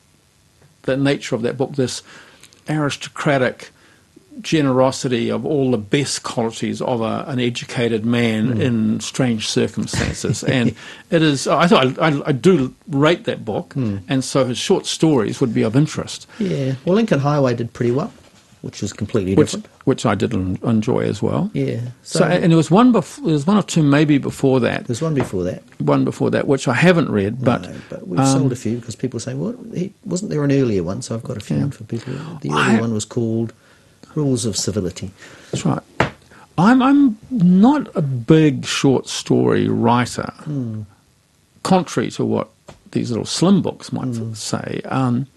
[SPEAKER 2] that nature of that book. This aristocratic generosity of all the best qualities of a, an educated man mm. in strange circumstances, and it is. I thought I, I do rate that book, mm. and so his short stories would be of interest.
[SPEAKER 3] Yeah, well, Lincoln Highway did pretty well, which was completely
[SPEAKER 2] which,
[SPEAKER 3] different,
[SPEAKER 2] which I did enjoy as well.
[SPEAKER 3] Yeah.
[SPEAKER 2] So, so and there was one before. There was one or two maybe before that.
[SPEAKER 3] There's one before that.
[SPEAKER 2] One before that, which I haven't read, but
[SPEAKER 3] no, but we've
[SPEAKER 2] um,
[SPEAKER 3] sold a few because people say, "What? Well, wasn't there an earlier one?" So I've got a few
[SPEAKER 2] yeah.
[SPEAKER 3] for people. The earlier
[SPEAKER 2] I,
[SPEAKER 3] one was called Rules of Civility.
[SPEAKER 2] That's right. I'm I'm not a big short story writer,
[SPEAKER 3] mm.
[SPEAKER 2] contrary to what these little slim books might
[SPEAKER 3] mm.
[SPEAKER 2] say. Um,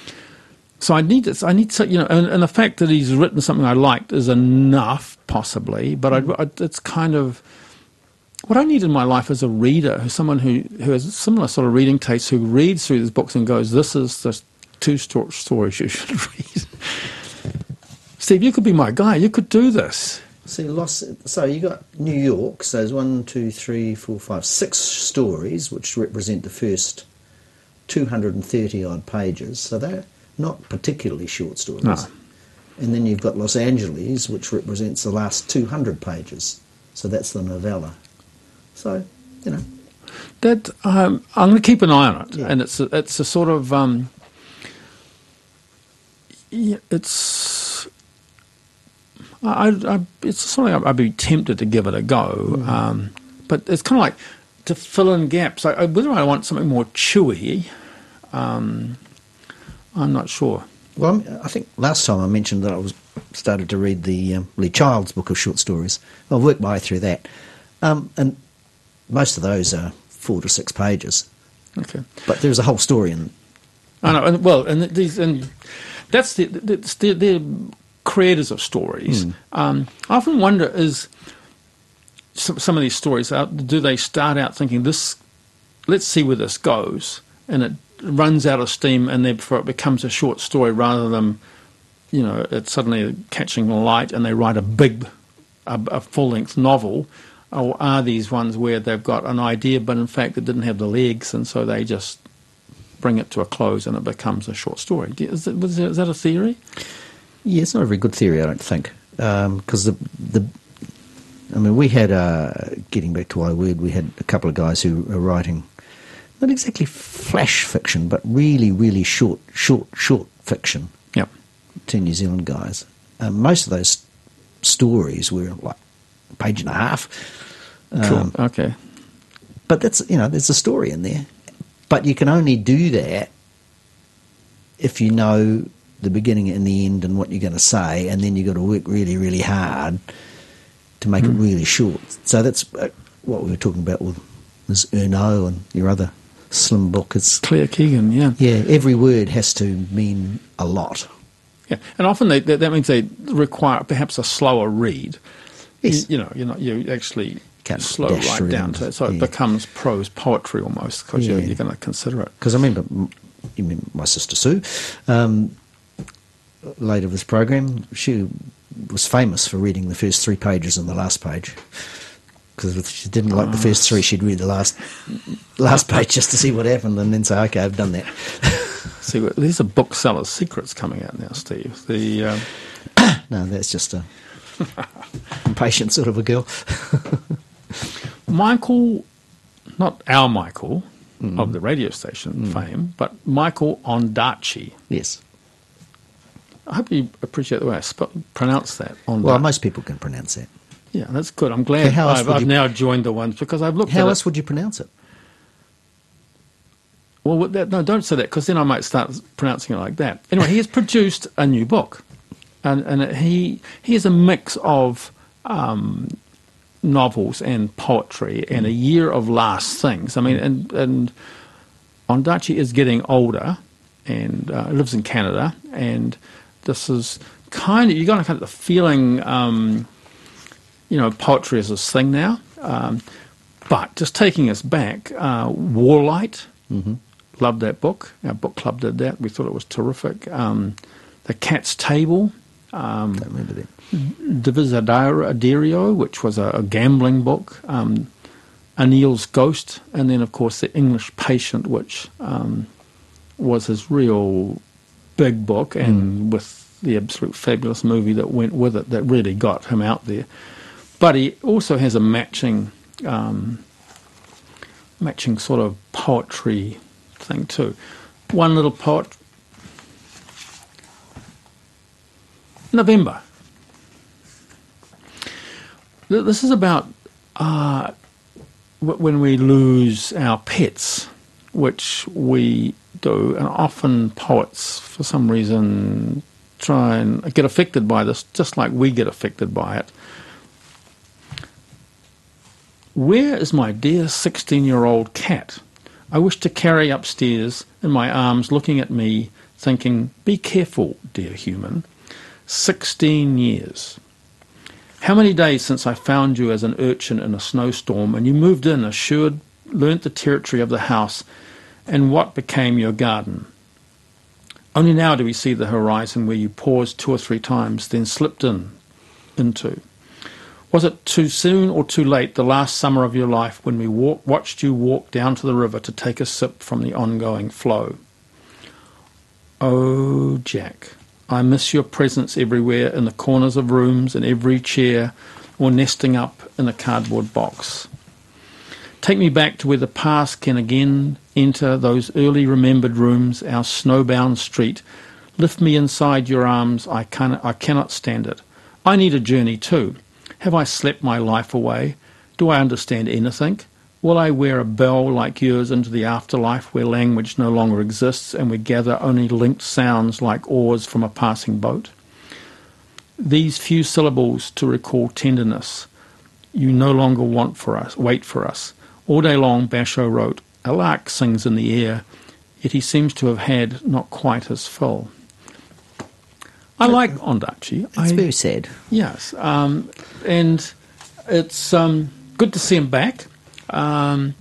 [SPEAKER 2] so I need to, I need to, you know, and, and the fact that he's written something I liked is enough, possibly. But mm. I, I, it's kind of what I need in my life as a reader, who's someone who who has a similar sort of reading taste, who reads through these books and goes, "This is the two sto- stories you should read." Steve, you could be my guy. You could do this.
[SPEAKER 3] See, Los, so you got New York, so there's one, two, three, four, five, six stories, which represent the first two hundred thirty odd pages. So they're not particularly short stories.
[SPEAKER 2] No.
[SPEAKER 3] And then you've got Los Angeles, which represents the last two hundred pages. So that's the novella. So, you know.
[SPEAKER 2] That um, I'm going to keep an eye on it,
[SPEAKER 3] Yeah.
[SPEAKER 2] and it's a, it's a sort of um, yeah, it's I, I it's something I'd be tempted to give it a go,
[SPEAKER 3] Mm.
[SPEAKER 2] um, but it's kind of like to fill in gaps. Like whether I want something more chewy, um, I'm not sure.
[SPEAKER 3] Well, I'm- I think last time I mentioned that I was started to read the um, Lee Child's book of short stories. I've worked my way through that. Um, and most of those are four to six pages.
[SPEAKER 2] Okay.
[SPEAKER 3] But there's a whole story in.
[SPEAKER 2] I know, and well, and these, and that's the, that's the, they're creators of stories.
[SPEAKER 3] Mm.
[SPEAKER 2] Um, I often wonder is some, some of these stories, uh, do they start out thinking this? Let's see where this goes, and it runs out of steam, and therefore it becomes a short story rather than, you know, it's suddenly catching light, and they write a big, a, a full length novel. Or are these ones where they've got an idea, but in fact it didn't have the legs, and so they just bring it to a close and it becomes a short story? Is that, was there, is that a theory?
[SPEAKER 3] Yeah, it's not a very good theory, I don't think, because the the. I mean, we had uh, getting back to I Word, we had a couple of guys who are writing not exactly flash fiction, but really, really short, short, short fiction.
[SPEAKER 2] Yep.
[SPEAKER 3] Two New Zealand guys. Um, most of those stories were like a page and a half.
[SPEAKER 2] Cool.
[SPEAKER 3] Um,
[SPEAKER 2] Okay.
[SPEAKER 3] But that's, you know, there's a story in there. But you can only do that if you know the beginning and the end and what you're going to say, and then you've got to work really, really hard to make
[SPEAKER 2] Mm.
[SPEAKER 3] it really short. So that's uh, what we were talking about with this Erno and your other slim book. It's,
[SPEAKER 2] Claire Keegan, yeah.
[SPEAKER 3] yeah, every word has to mean a lot.
[SPEAKER 2] Yeah, and often they, that, that means they require perhaps a slower read.
[SPEAKER 3] Yes.
[SPEAKER 2] You, you know, you're not you actually
[SPEAKER 3] Can't
[SPEAKER 2] slow
[SPEAKER 3] dash
[SPEAKER 2] right
[SPEAKER 3] through
[SPEAKER 2] down
[SPEAKER 3] them,
[SPEAKER 2] to it, so it
[SPEAKER 3] yeah.
[SPEAKER 2] becomes prose poetry almost because
[SPEAKER 3] Yeah.
[SPEAKER 2] you're, you're going to consider it.
[SPEAKER 3] Because I remember, m- you mean my sister Sue, um, later this program, she was famous for reading the first three pages and the last page. Because if she didn't like the first three, she'd read the last last page just to see what happened and then say, okay, I've done that.
[SPEAKER 2] See, these are booksellers' secrets coming out now, Steve. The um,
[SPEAKER 3] No, that's just a impatient sort of a girl.
[SPEAKER 2] Michael, not our Michael
[SPEAKER 3] Mm.
[SPEAKER 2] of the radio station fame, but Michael Ondaatje.
[SPEAKER 3] Yes.
[SPEAKER 2] I hope you appreciate the way I sp- pronounce that. Ondaatje.
[SPEAKER 3] Well, most people can pronounce that.
[SPEAKER 2] Yeah, that's good. I'm glad
[SPEAKER 3] Okay, how else
[SPEAKER 2] I've,
[SPEAKER 3] would
[SPEAKER 2] I've
[SPEAKER 3] you-
[SPEAKER 2] now joined the ones because I've looked
[SPEAKER 3] How
[SPEAKER 2] at
[SPEAKER 3] else
[SPEAKER 2] it.
[SPEAKER 3] would you pronounce it?
[SPEAKER 2] Well, with that, no, don't say that because then I might start pronouncing it like that. Anyway, he has produced a new book, and and he he is a mix of um, novels and poetry and a year of last things. I mean, and and Ondaatje is getting older and uh, lives in Canada, and this is kind of you're going to kind of the feeling. Um, you know, poetry is this thing now, um, but just taking us back, uh, Warlight.
[SPEAKER 3] Mm-hmm.
[SPEAKER 2] Loved that book. Our book club did that. We thought it was terrific. Um, the Cat's Table, um,
[SPEAKER 3] Don't remember that.
[SPEAKER 2] Divisadero, which was a, a gambling book, um, Anil's Ghost, and then, of course, The English Patient, which um, was his real big book, and with the absolute fabulous movie that went with it that really got him out there. But he also has a matching, um, matching sort of poetry thing too. One little poet, November. Th- This is about uh, w- when we lose our pets, which we do, and often poets, for some reason, try and get affected by this, just like we get affected by it. Where is my dear sixteen-year-old cat? I wish to carry upstairs in my arms, looking at me, thinking, be careful, dear human. Sixteen years. How many days since I found you as an urchin in a snowstorm, and you moved in, assured, learnt the territory of the house, and what became your garden? Only now do we see the horizon where you paused two or three times, then slipped in, into. Was it too soon or too late, the last summer of your life, when we walk, watched you walk down to the river to take a sip from the ongoing flow? Oh, Jack, I miss your presence everywhere, in the corners of rooms, in every chair, or nesting up in a cardboard box. Take me back to where the past can again enter those early remembered rooms, our snowbound street. Lift me inside your arms, I, can, I cannot stand it. I need a journey too. Have I slept my life away? Do I understand anything? Will I wear a bell like yours into the afterlife where language no longer exists and we gather only linked sounds like oars from a passing boat? These few syllables to recall tenderness you no longer want for us, wait for us. All day long, Basho wrote, a lark sings in the air, yet he seems to have had not quite his fill. I like Ondaatje.
[SPEAKER 3] It's
[SPEAKER 2] I,
[SPEAKER 3] very sad.
[SPEAKER 2] Yes, um, and it's um, good to see him back. Um,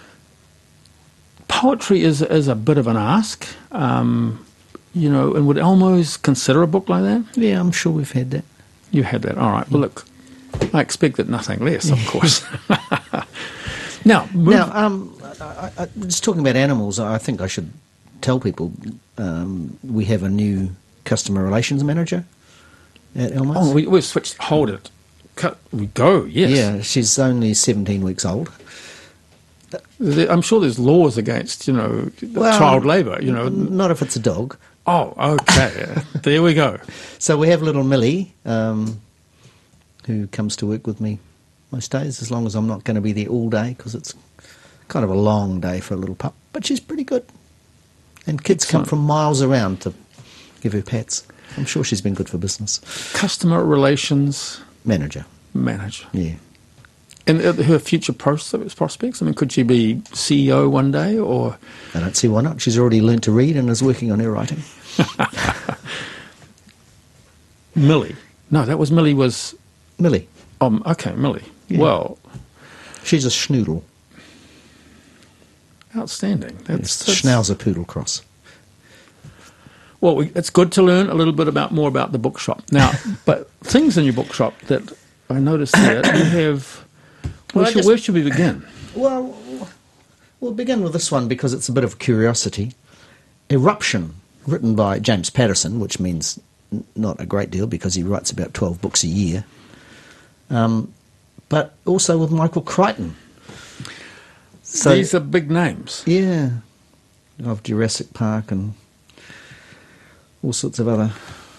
[SPEAKER 2] poetry is is a bit of an ask, um, you know, and would Elmo's consider a book like that?
[SPEAKER 3] Yeah, I'm sure we've had that.
[SPEAKER 2] You had that, all right. Well, look, I expected nothing less, of course. Now, move-
[SPEAKER 3] Now, um, I, I, just talking about animals, I think I should tell people um, we have a new customer relations manager at Elmo's.
[SPEAKER 2] oh, we, we've switched. Hold it. Cut. We go. Yes.
[SPEAKER 3] Yeah, she's only seventeen weeks old.
[SPEAKER 2] There- I'm sure there's laws against, you know,
[SPEAKER 3] Well,
[SPEAKER 2] child labour. You know.
[SPEAKER 3] N- Not if it's a dog.
[SPEAKER 2] Oh, okay. There we go.
[SPEAKER 3] So we have little Millie, um, who comes to work with me most days, as long as I'm not going to be there all day, because it's kind of a long day for a little pup. But she's pretty good. And kids
[SPEAKER 2] Excellent.
[SPEAKER 3] come from miles around to give her pats. I'm sure she's been good for business.
[SPEAKER 2] Customer relations
[SPEAKER 3] Manager,
[SPEAKER 2] manager.
[SPEAKER 3] yeah.
[SPEAKER 2] And uh, her future pros- prospects? I mean, could she be C E O one day, or...
[SPEAKER 3] I don't see why not. She's already learnt to read and is working on her writing.
[SPEAKER 2] Millie? No, that was Millie was...
[SPEAKER 3] Millie,
[SPEAKER 2] Um, okay, Millie.
[SPEAKER 3] Yeah.
[SPEAKER 2] Well,
[SPEAKER 3] she's a schnoodle.
[SPEAKER 2] outstanding. That's,
[SPEAKER 3] It's the
[SPEAKER 2] that's
[SPEAKER 3] Schnauzer Poodle cross.
[SPEAKER 2] Well, we, it's good to learn a little bit about more about the bookshop now. But things in your bookshop that I noticed there, you have. Where,
[SPEAKER 3] Well, I
[SPEAKER 2] should,
[SPEAKER 3] just-
[SPEAKER 2] where should we begin?
[SPEAKER 3] Well, we'll begin with this one because it's a bit of curiosity. Eruption, written by James Patterson, which means n- not a great deal because he writes about twelve books a year. Um, but also with Michael Crichton. So,
[SPEAKER 2] These are big names.
[SPEAKER 3] yeah, of Jurassic Park and all sorts of other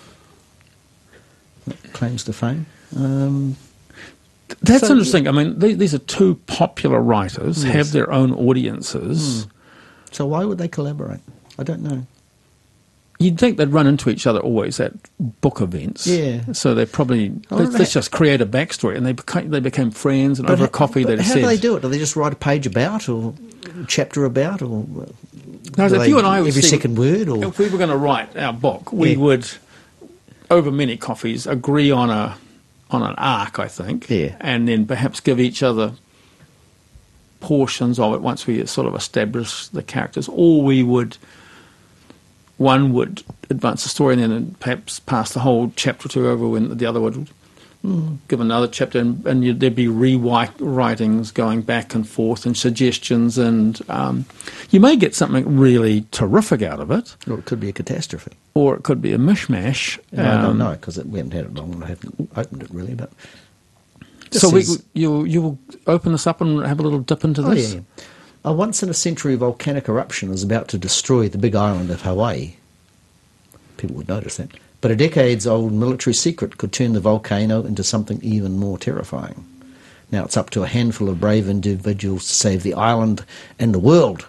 [SPEAKER 3] claims to fame. Um,
[SPEAKER 2] That's
[SPEAKER 3] So-
[SPEAKER 2] interesting. I mean, these, these are two popular writers,
[SPEAKER 3] Yes.
[SPEAKER 2] have their own audiences.
[SPEAKER 3] so why would they collaborate? I don't know.
[SPEAKER 2] You'd think they'd run into each other always at book events.
[SPEAKER 3] Yeah.
[SPEAKER 2] So they probably
[SPEAKER 3] I
[SPEAKER 2] let's,
[SPEAKER 3] wonder
[SPEAKER 2] let's
[SPEAKER 3] how-
[SPEAKER 2] just create a backstory, and they became they became friends, and over a
[SPEAKER 3] h-
[SPEAKER 2] coffee
[SPEAKER 3] but
[SPEAKER 2] they
[SPEAKER 3] how
[SPEAKER 2] said.
[SPEAKER 3] do they do it? Do they just write a page about or a chapter about or
[SPEAKER 2] No,
[SPEAKER 3] do
[SPEAKER 2] if
[SPEAKER 3] they-
[SPEAKER 2] you and I would
[SPEAKER 3] every
[SPEAKER 2] see-
[SPEAKER 3] second word or
[SPEAKER 2] If we were going to write our book, we
[SPEAKER 3] Yeah.
[SPEAKER 2] would, over many coffees, agree on a on an arc, I think,
[SPEAKER 3] Yeah.
[SPEAKER 2] and then perhaps give each other portions of it once we sort of establish the characters, or we would. One would advance the story and then perhaps pass the whole chapter or two over when the other would
[SPEAKER 3] Mm.
[SPEAKER 2] give another chapter, and, and you'd, there'd be rewritings going back and forth and suggestions, and um, you may get something really terrific out of it,
[SPEAKER 3] or it could be a catastrophe.
[SPEAKER 2] or it could be a mishmash.
[SPEAKER 3] No, I don't
[SPEAKER 2] Um,
[SPEAKER 3] know because we haven't had it long and I haven't opened it really. But
[SPEAKER 2] So
[SPEAKER 3] This
[SPEAKER 2] we,
[SPEAKER 3] is-
[SPEAKER 2] you you will open this up and have a little dip into
[SPEAKER 3] oh,
[SPEAKER 2] this?
[SPEAKER 3] yeah, yeah. A once-in-a-century volcanic eruption is about to destroy the big island of Hawaii. People would notice that. But a decades-old military secret could turn the volcano into something even more terrifying. Now it's up to a handful of brave individuals to save the island and the world.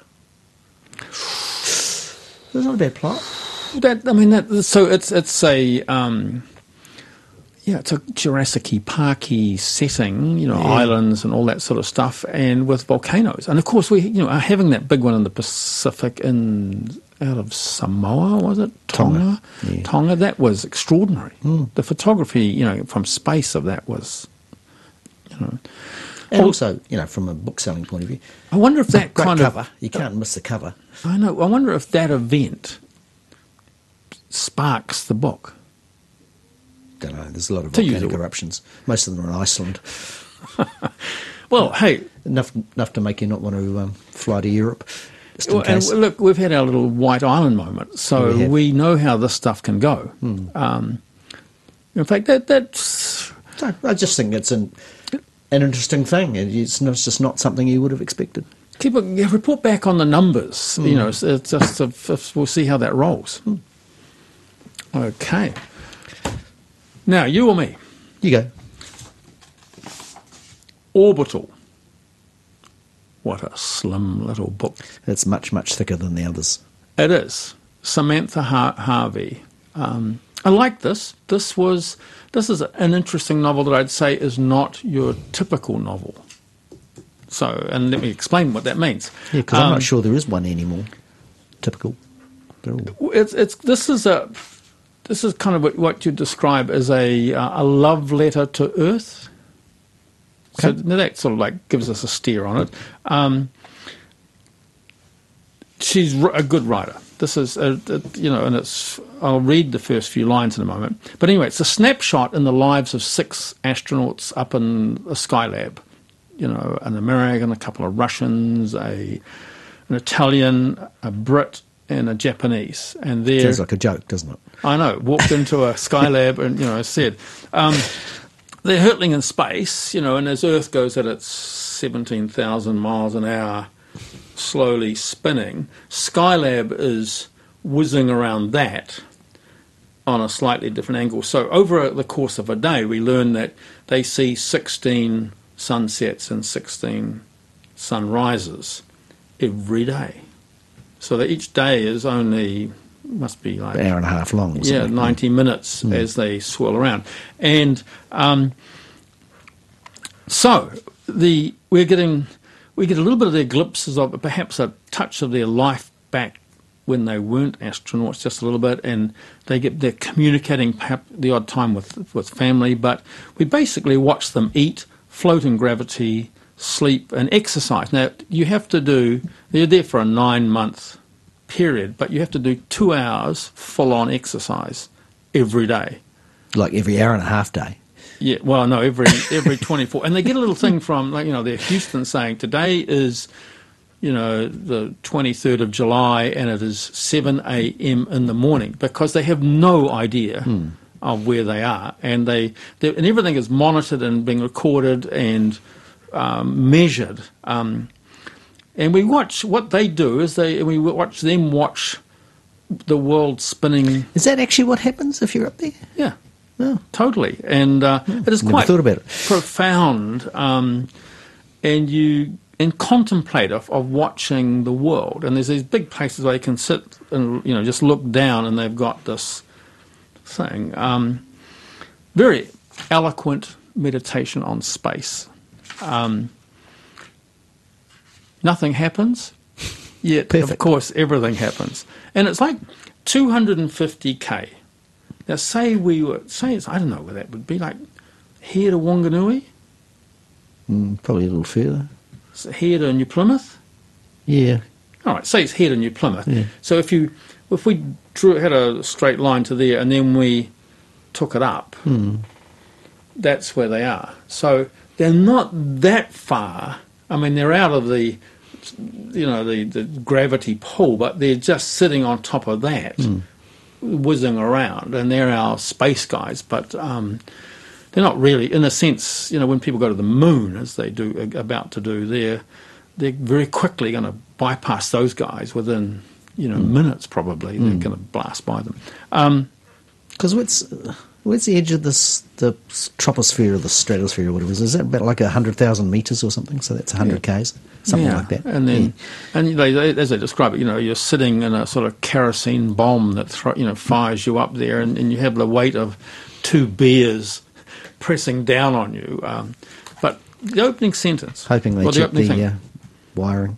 [SPEAKER 3] That's not a bad plot.
[SPEAKER 2] That, I mean, that, so it's it's a um, yeah, it's a Jurassic Parky setting, you know,
[SPEAKER 3] Yeah.
[SPEAKER 2] islands and all that sort of stuff, and with volcanoes, and of course we, you know, are having that big one in the Pacific in out of Samoa, was it Tonga?
[SPEAKER 3] Tonga, yeah.
[SPEAKER 2] Tonga, that was extraordinary.
[SPEAKER 3] Mm.
[SPEAKER 2] The photography, you know, from space of that was, you know,
[SPEAKER 3] And
[SPEAKER 2] Oh.
[SPEAKER 3] also, you know, from a book-selling point of view,
[SPEAKER 2] I wonder if that
[SPEAKER 3] great
[SPEAKER 2] kind
[SPEAKER 3] cover.
[SPEAKER 2] of
[SPEAKER 3] You can't miss the cover.
[SPEAKER 2] I know. I wonder if that event sparks the book?
[SPEAKER 3] Don't know. There's a lot of
[SPEAKER 2] To use
[SPEAKER 3] volcanic
[SPEAKER 2] it.
[SPEAKER 3] eruptions. Most of them are in Iceland.
[SPEAKER 2] Well, hey,
[SPEAKER 3] Enough enough to make you not want to um, fly to Europe. Just in
[SPEAKER 2] well, and
[SPEAKER 3] case.
[SPEAKER 2] look, we've had our little White Island moment, so
[SPEAKER 3] We have.
[SPEAKER 2] we know how this stuff can go. Um, in fact, that that's
[SPEAKER 3] So I just think it's an an interesting thing. It's, not, it's just not something you would have expected.
[SPEAKER 2] keep a, yeah, report back on the numbers. You know, it's, it's just if, if we'll see how that rolls. Okay. Now, you or me?
[SPEAKER 3] You go.
[SPEAKER 2] Orbital. What a slim little book.
[SPEAKER 3] It's much, much thicker than the others.
[SPEAKER 2] It is. Samantha Har- Harvey. Um, I like this. This was. This is an interesting novel that I'd say is not your typical novel. So, and let me explain what that means.
[SPEAKER 3] Yeah, because I'm
[SPEAKER 2] Um,
[SPEAKER 3] not sure there is one anymore. Typical. They're all...
[SPEAKER 2] It's it's this is a this is kind of what, what you describe as a uh, a love letter to Earth. So
[SPEAKER 3] Okay.
[SPEAKER 2] that sort of like gives us a steer on it. Um, she's r- a good writer. This is a, a, you know, and it's. I'll read the first few lines in a moment. But anyway, it's a snapshot in the lives of six astronauts up in a Skylab. You know, an American, a couple of Russians, a an Italian, a Brit, and a Japanese. And they're
[SPEAKER 3] Sounds like a joke, doesn't it?
[SPEAKER 2] I know, walked into a Skylab and, you know, said, um, they're hurtling in space, you know, and as Earth goes at its seventeen thousand miles an hour, slowly spinning, Skylab is whizzing around that on a slightly different angle. So over the course of a day, we learn that they see sixteen sunsets and sixteen sunrises every day. So that each day is only, must be like...
[SPEAKER 3] An hour and a half long. Or
[SPEAKER 2] Yeah,
[SPEAKER 3] something.
[SPEAKER 2] ninety minutes as they swirl around. And um, so the we're getting we get a little bit of their glimpses of perhaps a touch of their life back when they weren't astronauts, just a little bit, and they get they're communicating perhaps the odd time with with family, but we basically watch them eat, float in gravity, sleep and exercise. Now you have to do they're there for a nine month period, but you have to do two hours full on exercise every day.
[SPEAKER 3] Like every hour and a half day.
[SPEAKER 2] Yeah, well, no, every every twenty-four, and they get a little thing from, like, you know, they're Houston saying today is, you know, the twenty-third of July, and it is seven a.m. in the morning, because they have no idea
[SPEAKER 3] Hmm.
[SPEAKER 2] of where they are, and they and everything is monitored and being recorded and um, measured. Um, and we watch what they do is they we watch them watch the world spinning.
[SPEAKER 3] Is that actually what happens if you're up there?
[SPEAKER 2] Yeah.
[SPEAKER 3] Oh,
[SPEAKER 2] Totally, and uh, it is
[SPEAKER 3] never
[SPEAKER 2] quite
[SPEAKER 3] thought about it.
[SPEAKER 2] profound. Um, and you and contemplate of, of watching the world. And there's these big places where you can sit and, you know, just look down, and they've got this thing. Um, very eloquent meditation on space. Um, nothing happens, yet
[SPEAKER 3] Perfect.
[SPEAKER 2] of course everything happens, and it's like two hundred fifty k. Now, say we were, say it's, I don't know where that would be, like here to Wanganui,
[SPEAKER 3] mm, probably a little further.
[SPEAKER 2] so here to New Plymouth.
[SPEAKER 3] Yeah.
[SPEAKER 2] All right, say it's here to New Plymouth.
[SPEAKER 3] Yeah.
[SPEAKER 2] So if you, if we drew, had a straight line to there, and then we took it up,
[SPEAKER 3] Hmm.
[SPEAKER 2] that's where they are. So they're not that far. I mean, they're out of the, you know, the, the gravity pull, but they're just sitting on top of that. Whizzing around, and they're our space guys, but um, they're not really, in a sense, you know, when people go to the moon, as they do, about to do, they're, they're very quickly going to bypass those guys within, you know, minutes probably. They're going to blast by them. Um,
[SPEAKER 3] Because what's, where's the edge of this, the troposphere or the stratosphere or whatever it is? Is that about like one hundred thousand metres or something? So that's one hundred k's? Something
[SPEAKER 2] yeah,
[SPEAKER 3] like that.
[SPEAKER 2] And then,
[SPEAKER 3] Yeah.
[SPEAKER 2] and they, they, as they describe it, you know, you're sitting in a sort of kerosene bomb that thro- you know fires you up there, and, and you have the weight of two bears pressing down on you. Um, but the opening sentence,
[SPEAKER 3] Hoping they
[SPEAKER 2] well,
[SPEAKER 3] check
[SPEAKER 2] opening
[SPEAKER 3] the
[SPEAKER 2] thing,
[SPEAKER 3] uh, wiring.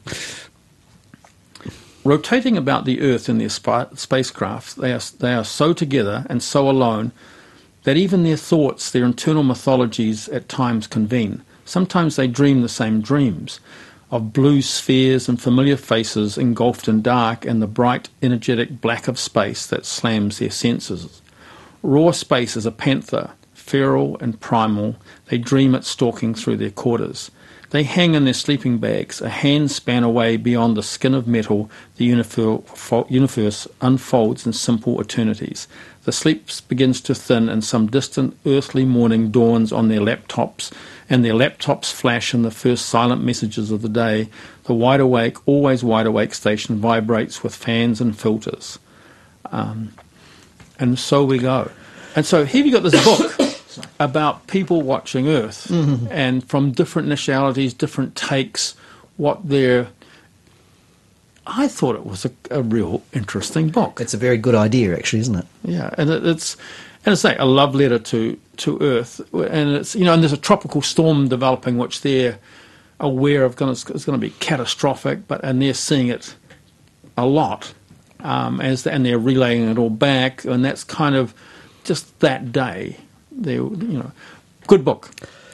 [SPEAKER 2] rotating about the Earth in their spa- spacecraft, they are they are so together and so alone that even their thoughts, their internal mythologies, at times convene. Sometimes they dream the same dreams. of blue spheres and familiar faces engulfed in dark and the bright, energetic black of space that slams their senses. Raw space is a panther, feral and primal. They dream it stalking through their quarters. They hang in their sleeping bags, a hand span away beyond the skin of metal. The universe unfolds in simple eternities. The sleep begins to thin, and some distant earthly morning dawns on their laptops, and their laptops flash in the first silent messages of the day. The wide awake, always wide awake station vibrates with fans and filters. Um, and so we go. And so here you've got this book about people watching Earth, mm-hmm. and from different nationalities, different takes, what their... I thought it was a, a real interesting book.
[SPEAKER 3] It's a very good idea, actually, isn't it?
[SPEAKER 2] Yeah, and it, it's, and it's like a love letter to, to Earth, and it's, you know, and there's a tropical storm developing, which they're aware of, gonna, it's going to be catastrophic, but and they're seeing it a lot, um, as the, and they're relaying it all back, and that's kind of just that day. They, you know, good book.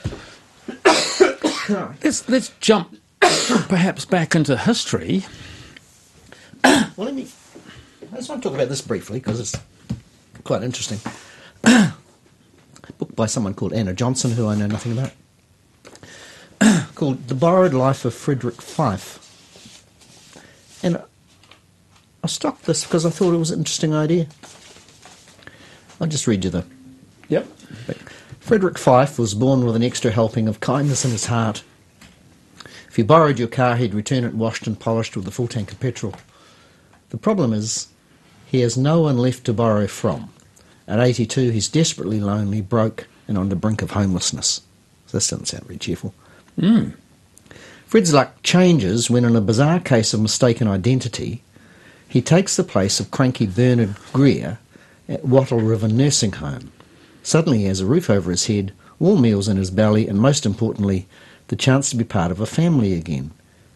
[SPEAKER 2] let's let's jump perhaps back into history.
[SPEAKER 3] Well, let me. I just want to talk about this briefly because it's quite interesting. A book by someone called Anna Johnson, who I know nothing about, called "The Borrowed Life of Frederick Fife," and I stopped this because I thought it was an interesting idea. I'll just read you the.
[SPEAKER 2] Yep.
[SPEAKER 3] Frederick Fife was born with an extra helping of kindness in his heart. If you borrowed your car, he'd return it washed and polished with a full tank of petrol. The problem is, he has no one left to borrow from. At eighty-two, he's desperately lonely, broke, and on the brink of homelessness. This doesn't sound very cheerful.
[SPEAKER 2] Mm.
[SPEAKER 3] Fred's luck changes when, in a bizarre case of mistaken identity, he takes the place of cranky Bernard Greer at Wattle River Nursing Home. Suddenly he has a roof over his head, warm meals in his belly, and most importantly, the chance to be part of a family again.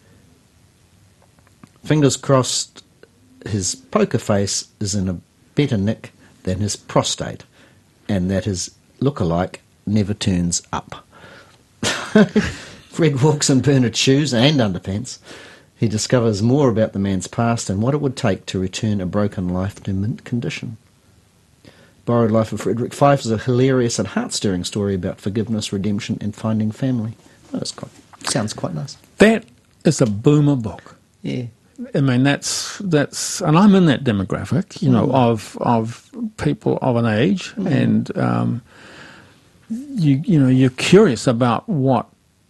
[SPEAKER 3] Fingers crossed, his poker face is in a better nick than his prostate, and that his look-alike never turns up. Fred walks in Bernard's shoes and underpants. He discovers more about the man's past and what it would take to return a broken life to mint condition. Borrowed Life of Frederick Fife is a hilarious and heart-stirring story about forgiveness, redemption, and finding family. Oh, it's quite, sounds quite nice.
[SPEAKER 2] That is a boomer book.
[SPEAKER 3] Yeah.
[SPEAKER 2] I mean, that's, that's and I'm in that demographic, you know, mm. of of people of an age, mm. and um, you you know, you're curious about what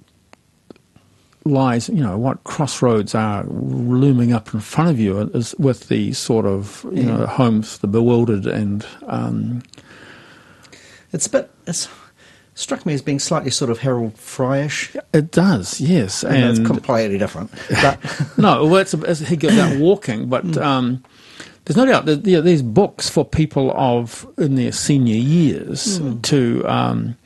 [SPEAKER 2] lies, you know, what crossroads are looming up in front of you is with the sort of, you yeah. know, homes, the bewildered, and um,
[SPEAKER 3] it's a bit. It's struck me as being slightly sort of Harold Fryish.
[SPEAKER 2] It does, yes,
[SPEAKER 3] and, and it's completely different. But
[SPEAKER 2] no, well, it's, a, it's he goes out walking, but mm. um, there's no doubt that, you know, there's books for people of in their senior years mm. to. Um,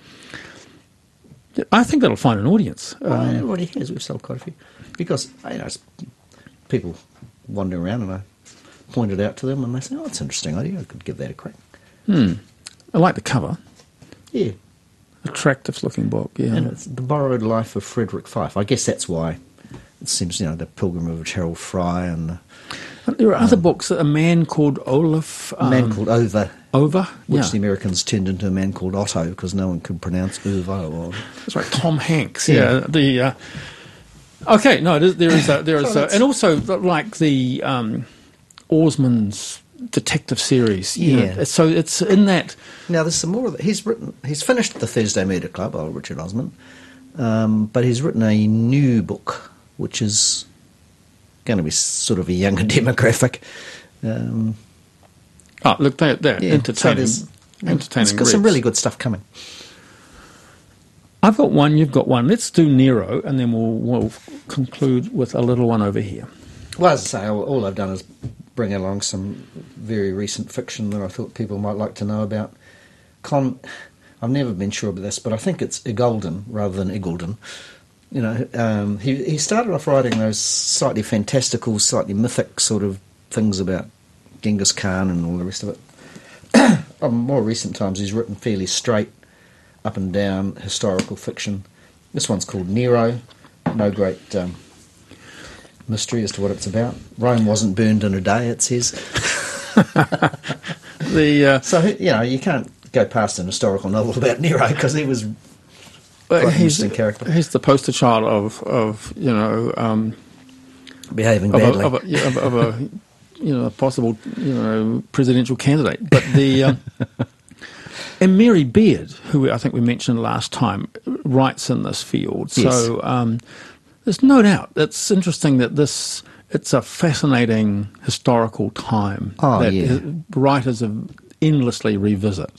[SPEAKER 2] I think that'll find an audience.
[SPEAKER 3] Well, um, it already has. We've sold quite a few. Because, you know, it's people wandering around and I pointed out to them and they say, oh, it's an interesting idea. I could give that a crack.
[SPEAKER 2] Hmm. I like the cover.
[SPEAKER 3] Yeah.
[SPEAKER 2] Attractive looking book, yeah.
[SPEAKER 3] And it's The Borrowed Life of Frederick Fife. I guess that's why it seems, you know, the Pilgrimage of Harold Fry and... The,
[SPEAKER 2] and there are um, other books, a man called Olaf...
[SPEAKER 3] A man um, called Over.
[SPEAKER 2] Over,
[SPEAKER 3] which
[SPEAKER 2] yeah.
[SPEAKER 3] the Americans turned into a man called Otto because no one could pronounce Uvo. Or...
[SPEAKER 2] That's right, Tom Hanks. Yeah, yeah the uh, okay, no, there is a, there is a, and also like the um, Orsman's detective series.
[SPEAKER 3] Yeah,
[SPEAKER 2] know, so it's in that.
[SPEAKER 3] Now there's some more of it. He's written. He's finished the Thursday Murder Club, old Richard Osman, um, but he's written a new book which is going to be sort of a younger demographic. Um,
[SPEAKER 2] Oh, look, they're, they're yeah, entertaining. So entertaining.
[SPEAKER 3] It's got some really good stuff coming.
[SPEAKER 2] I've got one, you've got one. Let's do Nero, and then we'll, we'll conclude with a little one over here.
[SPEAKER 3] Well, as I say, all, all I've done is bring along some very recent fiction that I thought people might like to know about. Con, I've never been sure about this, but I think it's Igolden rather than Igolden. You know, um, he he started off writing those slightly fantastical, slightly mythic sort of things about Genghis Khan and all the rest of it. On more recent times, he's written fairly straight, up and down historical fiction. This one's called Nero. No great um, mystery as to what it's about. Rome wasn't burned in a day, it says.
[SPEAKER 2] the uh,
[SPEAKER 3] So, you know, you can't go past an historical novel about Nero because he was quite an
[SPEAKER 2] he's,
[SPEAKER 3] interesting character.
[SPEAKER 2] he's the poster child of, of you know... Um,
[SPEAKER 3] Behaving
[SPEAKER 2] of
[SPEAKER 3] badly.
[SPEAKER 2] a, of, a, yeah, of, a, of a, you know, a possible, you know, presidential candidate. But the... Um, and Mary Beard, who I think we mentioned last time, writes in this field.
[SPEAKER 3] Yes.
[SPEAKER 2] So um, there's no doubt. It's interesting that this... It's a fascinating historical time
[SPEAKER 3] Oh,
[SPEAKER 2] that
[SPEAKER 3] yeah.
[SPEAKER 2] writers have endlessly revisit.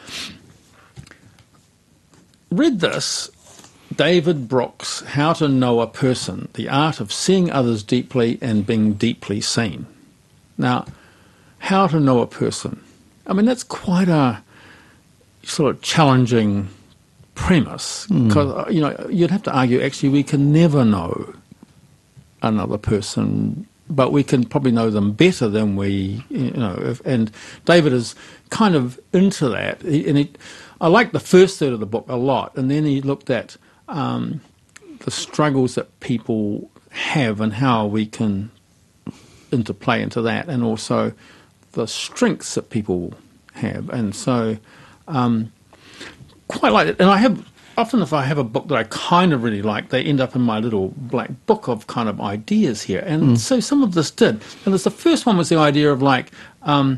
[SPEAKER 2] Read this, David Brooks, How to Know a Person, The Art of Seeing Others Deeply and Being Deeply Seen. Now, how to know a person. I mean, that's quite a sort of challenging premise, because, you know, you'd have to argue, actually, we can never know another person, but we can probably know them better than we, you know, if, and David is kind of into that. He, and he, I like the first third of the book a lot, and then he looked at um, the struggles that people have and how we can interplay into that, and also the strengths that people have. And so um, quite like it. And I have, often if I have a book that I kind of really like, they end up in my little black book of kind of ideas here. And mm. so some of this did. And there's the first one was the idea of like, um,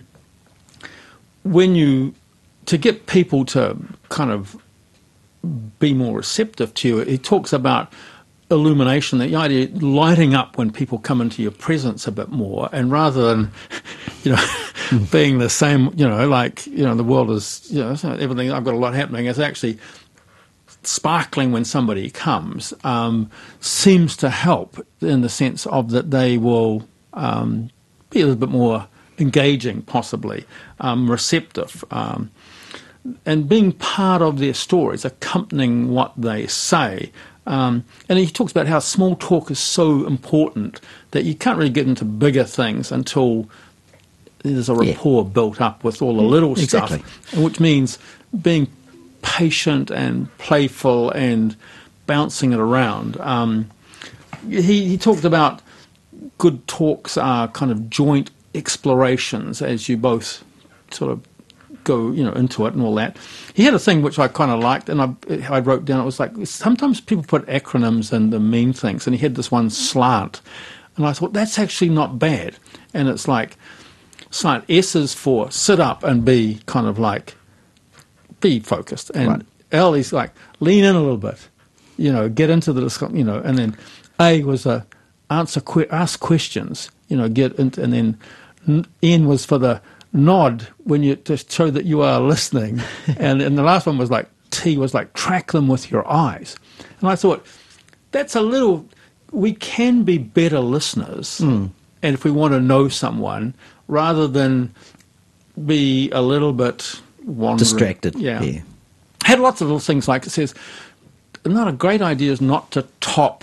[SPEAKER 2] when you, to get people to kind of be more receptive to you, he talks about illumination, the idea of lighting up when people come into your presence a bit more, and rather than, you know, mm. being the same, you know, like, you know, the world is, you know, everything, I've got a lot happening, it's actually sparkling when somebody comes, um, seems to help in the sense of that they will um, be a little bit more engaging, possibly, um, receptive, um, and being part of their stories, accompanying what they say. Um, and he talks about how small talk is so important that you can't really get into bigger things until there's a rapport yeah. built up with all the little
[SPEAKER 3] exactly.
[SPEAKER 2] stuff, which means being patient and playful and bouncing it around. Um, he, he talked about good talks are kind of joint explorations as you both sort of go, you know, into it and all that. He had a thing which I kind of liked, and I, I wrote down, it was like, sometimes people put acronyms in the mean things, and he had this one, SLANT, and I thought, that's actually not bad. And it's like, SLANT, S is for sit up and be kind of like, be focused, and right. L is like lean in a little bit, you know, get into the discussion, you know, and then A was a answer, que- ask questions, you know, get into, and then N was for the nod when you to show that you are listening, and and the last one was like T was like track them with your eyes, and I thought that's a little, we can be better listeners, mm. and if we want to know someone, rather than be a little bit wandering.
[SPEAKER 3] Distracted.
[SPEAKER 2] Yeah.
[SPEAKER 3] yeah.
[SPEAKER 2] Had lots of little things like it says, not a great idea is not to top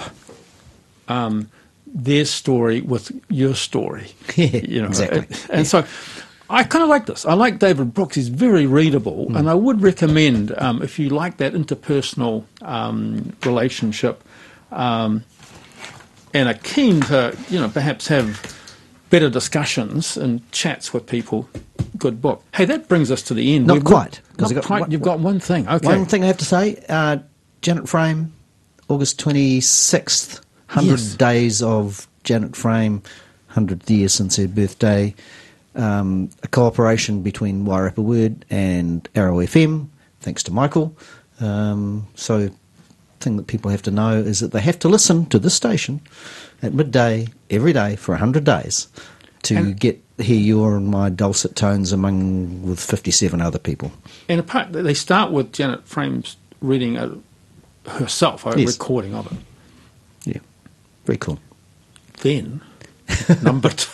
[SPEAKER 2] um, their story with your story.
[SPEAKER 3] Yeah,
[SPEAKER 2] you know,
[SPEAKER 3] exactly.
[SPEAKER 2] And, and yeah. so I kind of like this. I like David Brooks. He's very readable, mm. and I would recommend, um, if you like that interpersonal um, relationship um, and are keen to, you know, perhaps have better discussions and chats with people, good book. Hey, that brings us to the end.
[SPEAKER 3] Not
[SPEAKER 2] We've
[SPEAKER 3] quite.
[SPEAKER 2] Got, not
[SPEAKER 3] got
[SPEAKER 2] quite.
[SPEAKER 3] One,
[SPEAKER 2] You've got one thing. Okay.
[SPEAKER 3] One thing I have to say, uh, Janet Frame, August twenty-sixth, one hundred yes. days of Janet Frame, one hundredth year since her birthday. Um, a cooperation between Wairarapa Word and Arrow F M, thanks to Michael. Um, so the thing that people have to know is that they have to listen to this station at midday every day for one hundred days to and get hear your and my dulcet tones among with fifty-seven other people.
[SPEAKER 2] And apart, they start with Janet Frame's reading a, herself, a yes. recording of it.
[SPEAKER 3] Yeah, very cool.
[SPEAKER 2] Then, number two.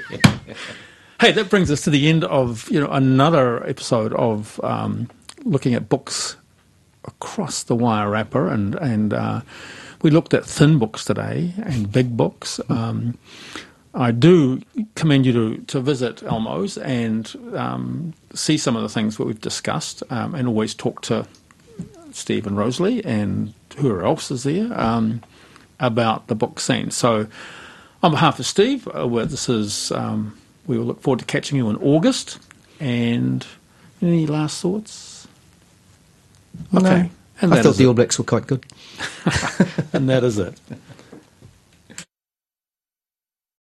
[SPEAKER 2] Hey, that brings us to the end of, you know, another episode of um, looking at books across the Wairarapa, and and uh, we looked at thin books today and big books. Um, I do commend you to, to visit Elmo's and um, see some of the things that we've discussed, um, and always talk to Steve and Rosalie and whoever else is there um, about the book scene. So On behalf of Steve, uh, well, this is um, we will look forward to catching you in August. And any last thoughts? Okay,
[SPEAKER 3] No,
[SPEAKER 2] and
[SPEAKER 3] I
[SPEAKER 2] that
[SPEAKER 3] thought
[SPEAKER 2] is
[SPEAKER 3] the
[SPEAKER 2] it.
[SPEAKER 3] All Blacks were quite good.
[SPEAKER 2] And that is it.